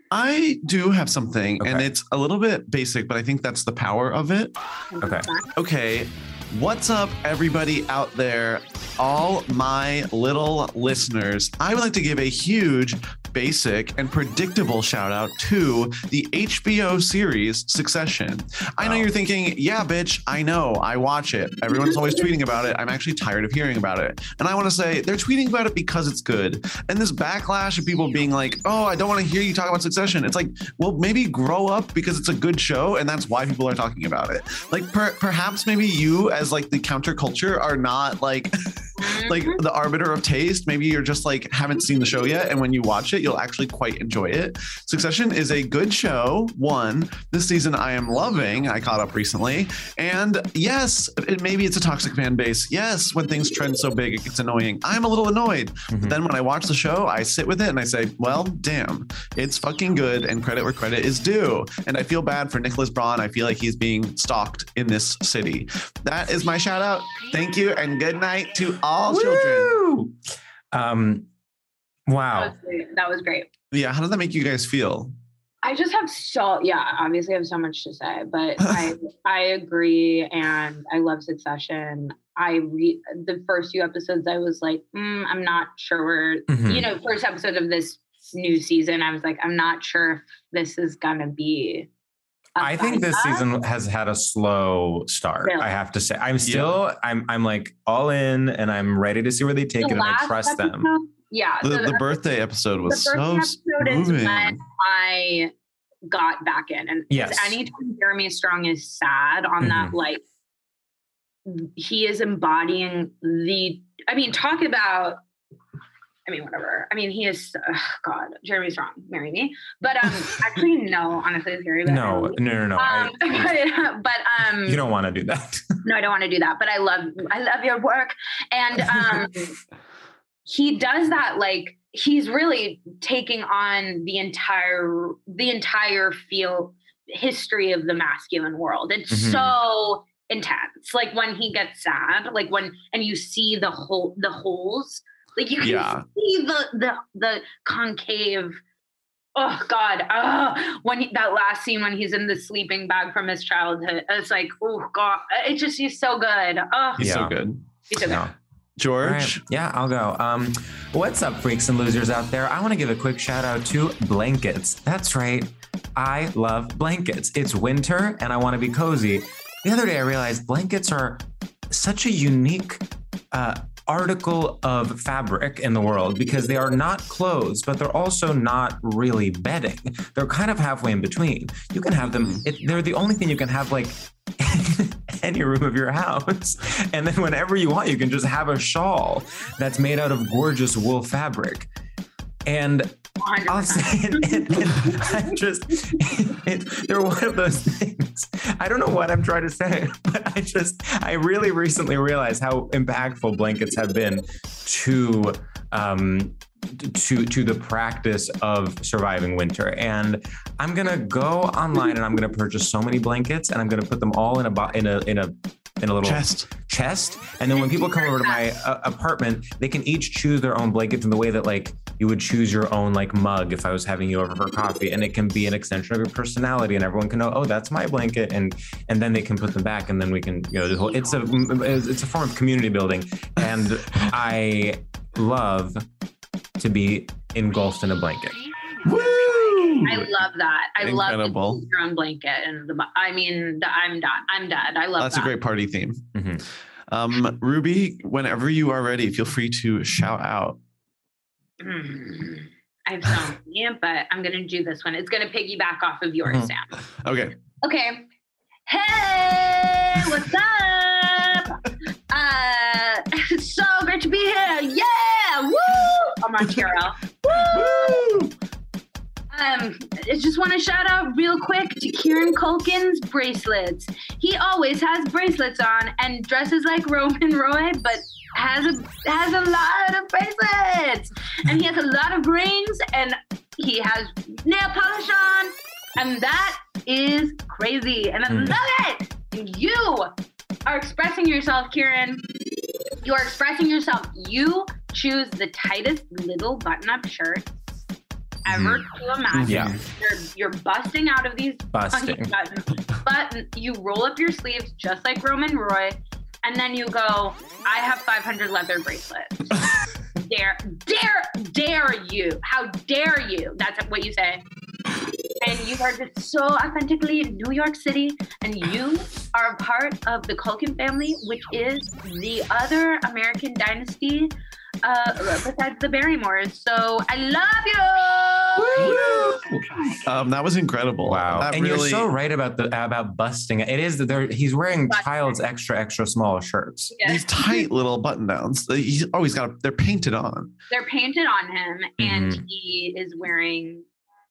I do have something, and Okay. it's a little bit basic, but I think that's the power of it. Okay. Okay, what's up, everybody out there? All my little listeners, I would like to give a huge, basic, and predictable shout out to the H B O series Succession. I know Wow. you're thinking, yeah, bitch, I know, I watch it. Everyone's always tweeting about it. I'm actually tired of hearing about it. And I want to say they're tweeting about it because it's good. And this backlash of people being like, oh, I don't want to hear you talk about Succession. It's like, well, maybe grow up because it's a good show. And that's why people are talking about it. Like, per- perhaps maybe you as like the counterculture are not like, like the arbiter of taste. Maybe you're just like, haven't seen the show yet. And when you watch it, you'll actually quite enjoy it. Succession is a good show. One, this season I am loving. I caught up recently. And yes, it, maybe it's a toxic fan base. Yes, when things trend so big, it gets annoying. I'm a little annoyed. Mhm. But then when I watch the show, I sit with it and I say, well, damn, it's fucking good and credit where credit is due. And I feel bad for Nicholas Braun. I feel like he's being stalked in this city. That is my shout out. Thank you and good night to all children. Woo! Um, That wow. was great. That was great. Yeah, how does that make you guys feel? I just have so yeah, obviously I have so much to say, but I I agree, and I love Succession. I read the first few episodes. I was like, mm, I'm not sure where Mhm. you know, first episode of this new season. I was like, I'm not sure if this is gonna be. a I think this fight. season has had a slow start. Really? I have to say, I'm still, I'm, I'm like all in, and I'm ready to see where they take The it, and I last trust them. episode- Yeah, The, so the birthday episode was the so first episode is moving. when I got back in, and Yes. anytime Jeremy Strong is sad on that, like he is embodying the. I mean, talk about. I mean, whatever. I mean, he is. Uh, God, Jeremy Strong, marry me. But um, actually, no. Honestly, it's Gary. But No, no, no, no. Um, I- but, but um, you don't want to do that. no, I don't want to do that. But I love, I love your work, and um, he does that. Like he's really taking on the entire, the entire field history of the masculine world. It's Mhm. so intense. Like when he gets sad, like when, and you see the whole, the holes, like you can Yeah. see the, the, the concave. Oh God. Oh, when he, that last scene, when he's in the sleeping bag from his childhood, it's like, oh God, it just, he's so good. Oh, He's Yeah. so good. he's so good. Yeah. George? All right. Yeah, I'll go. Um, what's up, freaks and losers out there? I want to give a quick shout out to blankets. That's right. I love blankets. It's winter and I want to be cozy. The other day I realized blankets are such a unique uh, article of fabric in the world because they are not clothes, but they're also not really bedding. They're kind of halfway in between. You can have them, it, they're the only thing you can have like any room of your house. And then whenever you want, you can just have a shawl that's made out of gorgeous wool fabric. And I'll say it, it, it I'm just, it, it, they're one of those things. I don't know what I'm trying to say, but I just, I really recently realized how impactful blankets have been to, um, to to the practice of surviving winter. And I'm gonna go online and I'm gonna purchase so many blankets and I'm gonna put them all in a bo- in a in a in a little Chest. chest. And then when people come over to my uh, apartment, they can each choose their own blankets in the way that like you would choose your own like mug if I was having you over for coffee, and it can be an extension of your personality, and everyone can know, oh, that's my blanket, and and then they can put them back, and then we can, you know, the whole, it's a it's a form of community building, and I love to be engulfed in a blanket. Woo! I love that. I Incredible. love your own blanket and the. I mean, the, I'm dead. I'm dead. I love That's that. a great party theme. Mm-hmm. Um, Ruby, whenever you are ready, feel free to shout out. Mm, I have so many, but I'm gonna do this one. It's gonna piggyback off of yours, Mhm. Sam. Okay. Okay. Hey, what's up? Uh, it's so great to be here. Yeah, woo! I'm on Cheryl. Woo! Um, I just want to shout out real quick to Kieran Culkin's bracelets. He always has bracelets on and dresses like Roman Roy, but has a has a lot of bracelets. And he has a lot of rings, and he has nail polish on, and that is crazy. And I Mm. love it. You are expressing yourself, Kieran. You are expressing yourself. You choose the tightest little button-up shirt ever to imagine. Yeah. You're you're busting out of these Busting. buttons. Button. You roll up your sleeves just like Roman Roy, and then you go, I have five hundred leather bracelets. dare, dare, dare you. How dare you? That's what you say. And you are just so authentically New York City, and you are a part of the Culkin family, which is the other American dynasty uh, besides the Barrymores. So I love you. Um, that was incredible. Wow. That And really, you're so right about the about busting. It is that there he's wearing Busting. child's extra, extra small shirts. Yeah. these tight little button downs. He's always got. They're painted on. They're painted on him, and Mhm. he is wearing.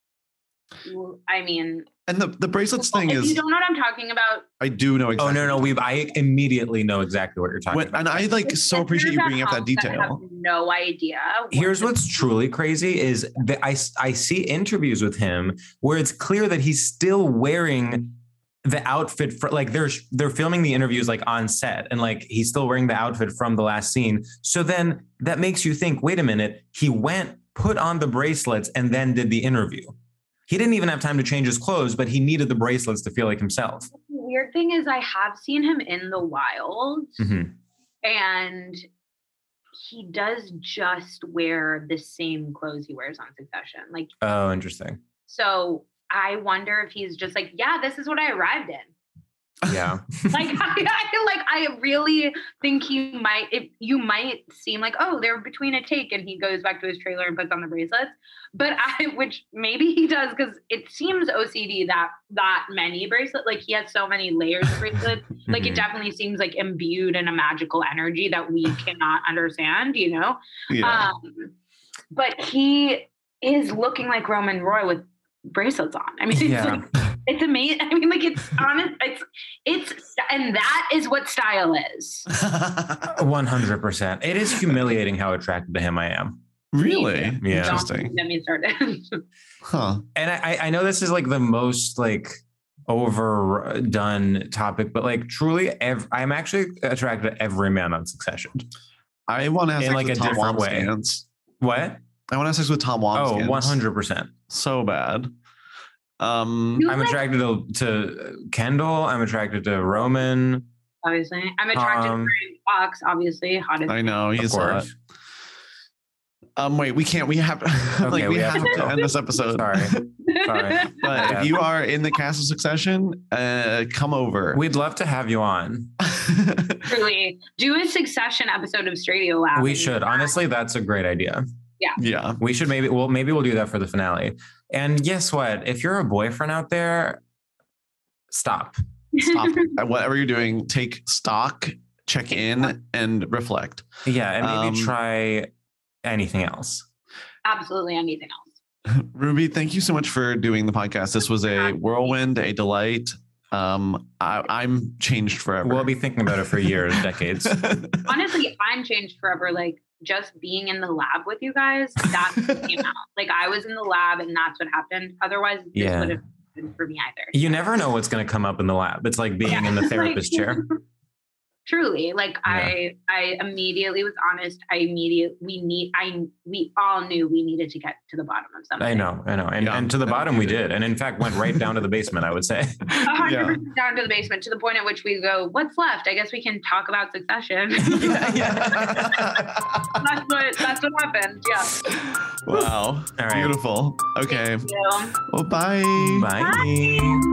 I mean, And the, the bracelets thing if is, you don't know what I'm talking about, I do know Oh exactly. no, no, we I immediately know exactly what you're talking When, about. and I like so appreciate you bringing up that detail. have no idea. what Here's the- what's truly crazy is that I, I see interviews with him where it's clear that he's still wearing the outfit for like they're they're filming the interviews like on set, and like he's still wearing the outfit from the last scene. So then that makes you think, wait a minute, he went, put on the bracelets, and then did the interview. He didn't even have time to change his clothes, but he needed the bracelets to feel like himself. The weird thing is I have seen him in the wild, Mhm. and he does just wear the same clothes he wears on Succession. Like, Oh, interesting. so I wonder if he's just like, yeah, this is what I arrived in. Yeah. Like, I, I like, I really think he might. If you might seem like, oh, they're between a take, and he goes back to his trailer and puts on the bracelets. But I, which maybe he does, because it seems O C D that that many bracelets. Like he has so many layers of bracelets. Like it Mhm. definitely seems like imbued in a magical energy that we cannot understand. You know. Yeah. Um, but he is looking like Roman Roy with bracelets on. I mean, it's Yeah. like, it's amazing. I mean, like it's honest. It's it's and that is what style is. one hundred percent. It is humiliating how attracted to him I am. Really? Yeah. Interesting. Don't get me started. Huh. And I, I know this is like the most like overdone topic, but like truly, ev- I'm actually attracted to every man on Succession. I want to have In, sex like, with a Tom different way. Wamskins. What? I want to have sex with Tom Oh, Wamskins. one hundred percent. So bad. Um, You I'm like- attracted to, to Kendall. I'm attracted to Roman. Obviously, I'm attracted Um, to Brian Fox. Obviously, hottest. I know Of he's hot. course. Um, wait, we can't. We have like Okay, we, we have, have to to go. end this episode. Sorry. Sorry. But Yeah. if you are in the cast of Succession, uh, come over. We'd love to have you on. Truly, do a Succession episode of Stradio Lab. We should. Honestly, that's a great idea. yeah. We should maybe, well, maybe we'll do that for the finale. And guess what? If you're a boyfriend out there, stop. Stop. Whatever you're doing, take stock, check in, and reflect. Yeah. And maybe Um, try anything else. Absolutely anything else. Ruby, thank you so much for doing the podcast. This was a whirlwind, a delight. Um, I, I'm changed forever. We'll be thinking about it for years, decades. Honestly, I'm changed forever. Like just being in the lab with you guys, that's what came out. Like I was in the lab and that's what happened. Otherwise, this Yeah. would have been for me either. You never know what's going to come up in the lab. It's like being Yeah. in the therapist Like, chair. Truly, like I, I immediately was honest. I immediately we need. I we all knew we needed to get to the bottom of something. I know, I know. And, Yeah. and to the bottom we did. And in fact, went right down to the basement, I would say. A hundred percent down to the basement to the point at which we go, what's left? I guess we can talk about Succession. yeah, yeah. that's what that's what happened. Yeah. Wow. All right. Beautiful. Okay. Thank you. Well, bye. Bye.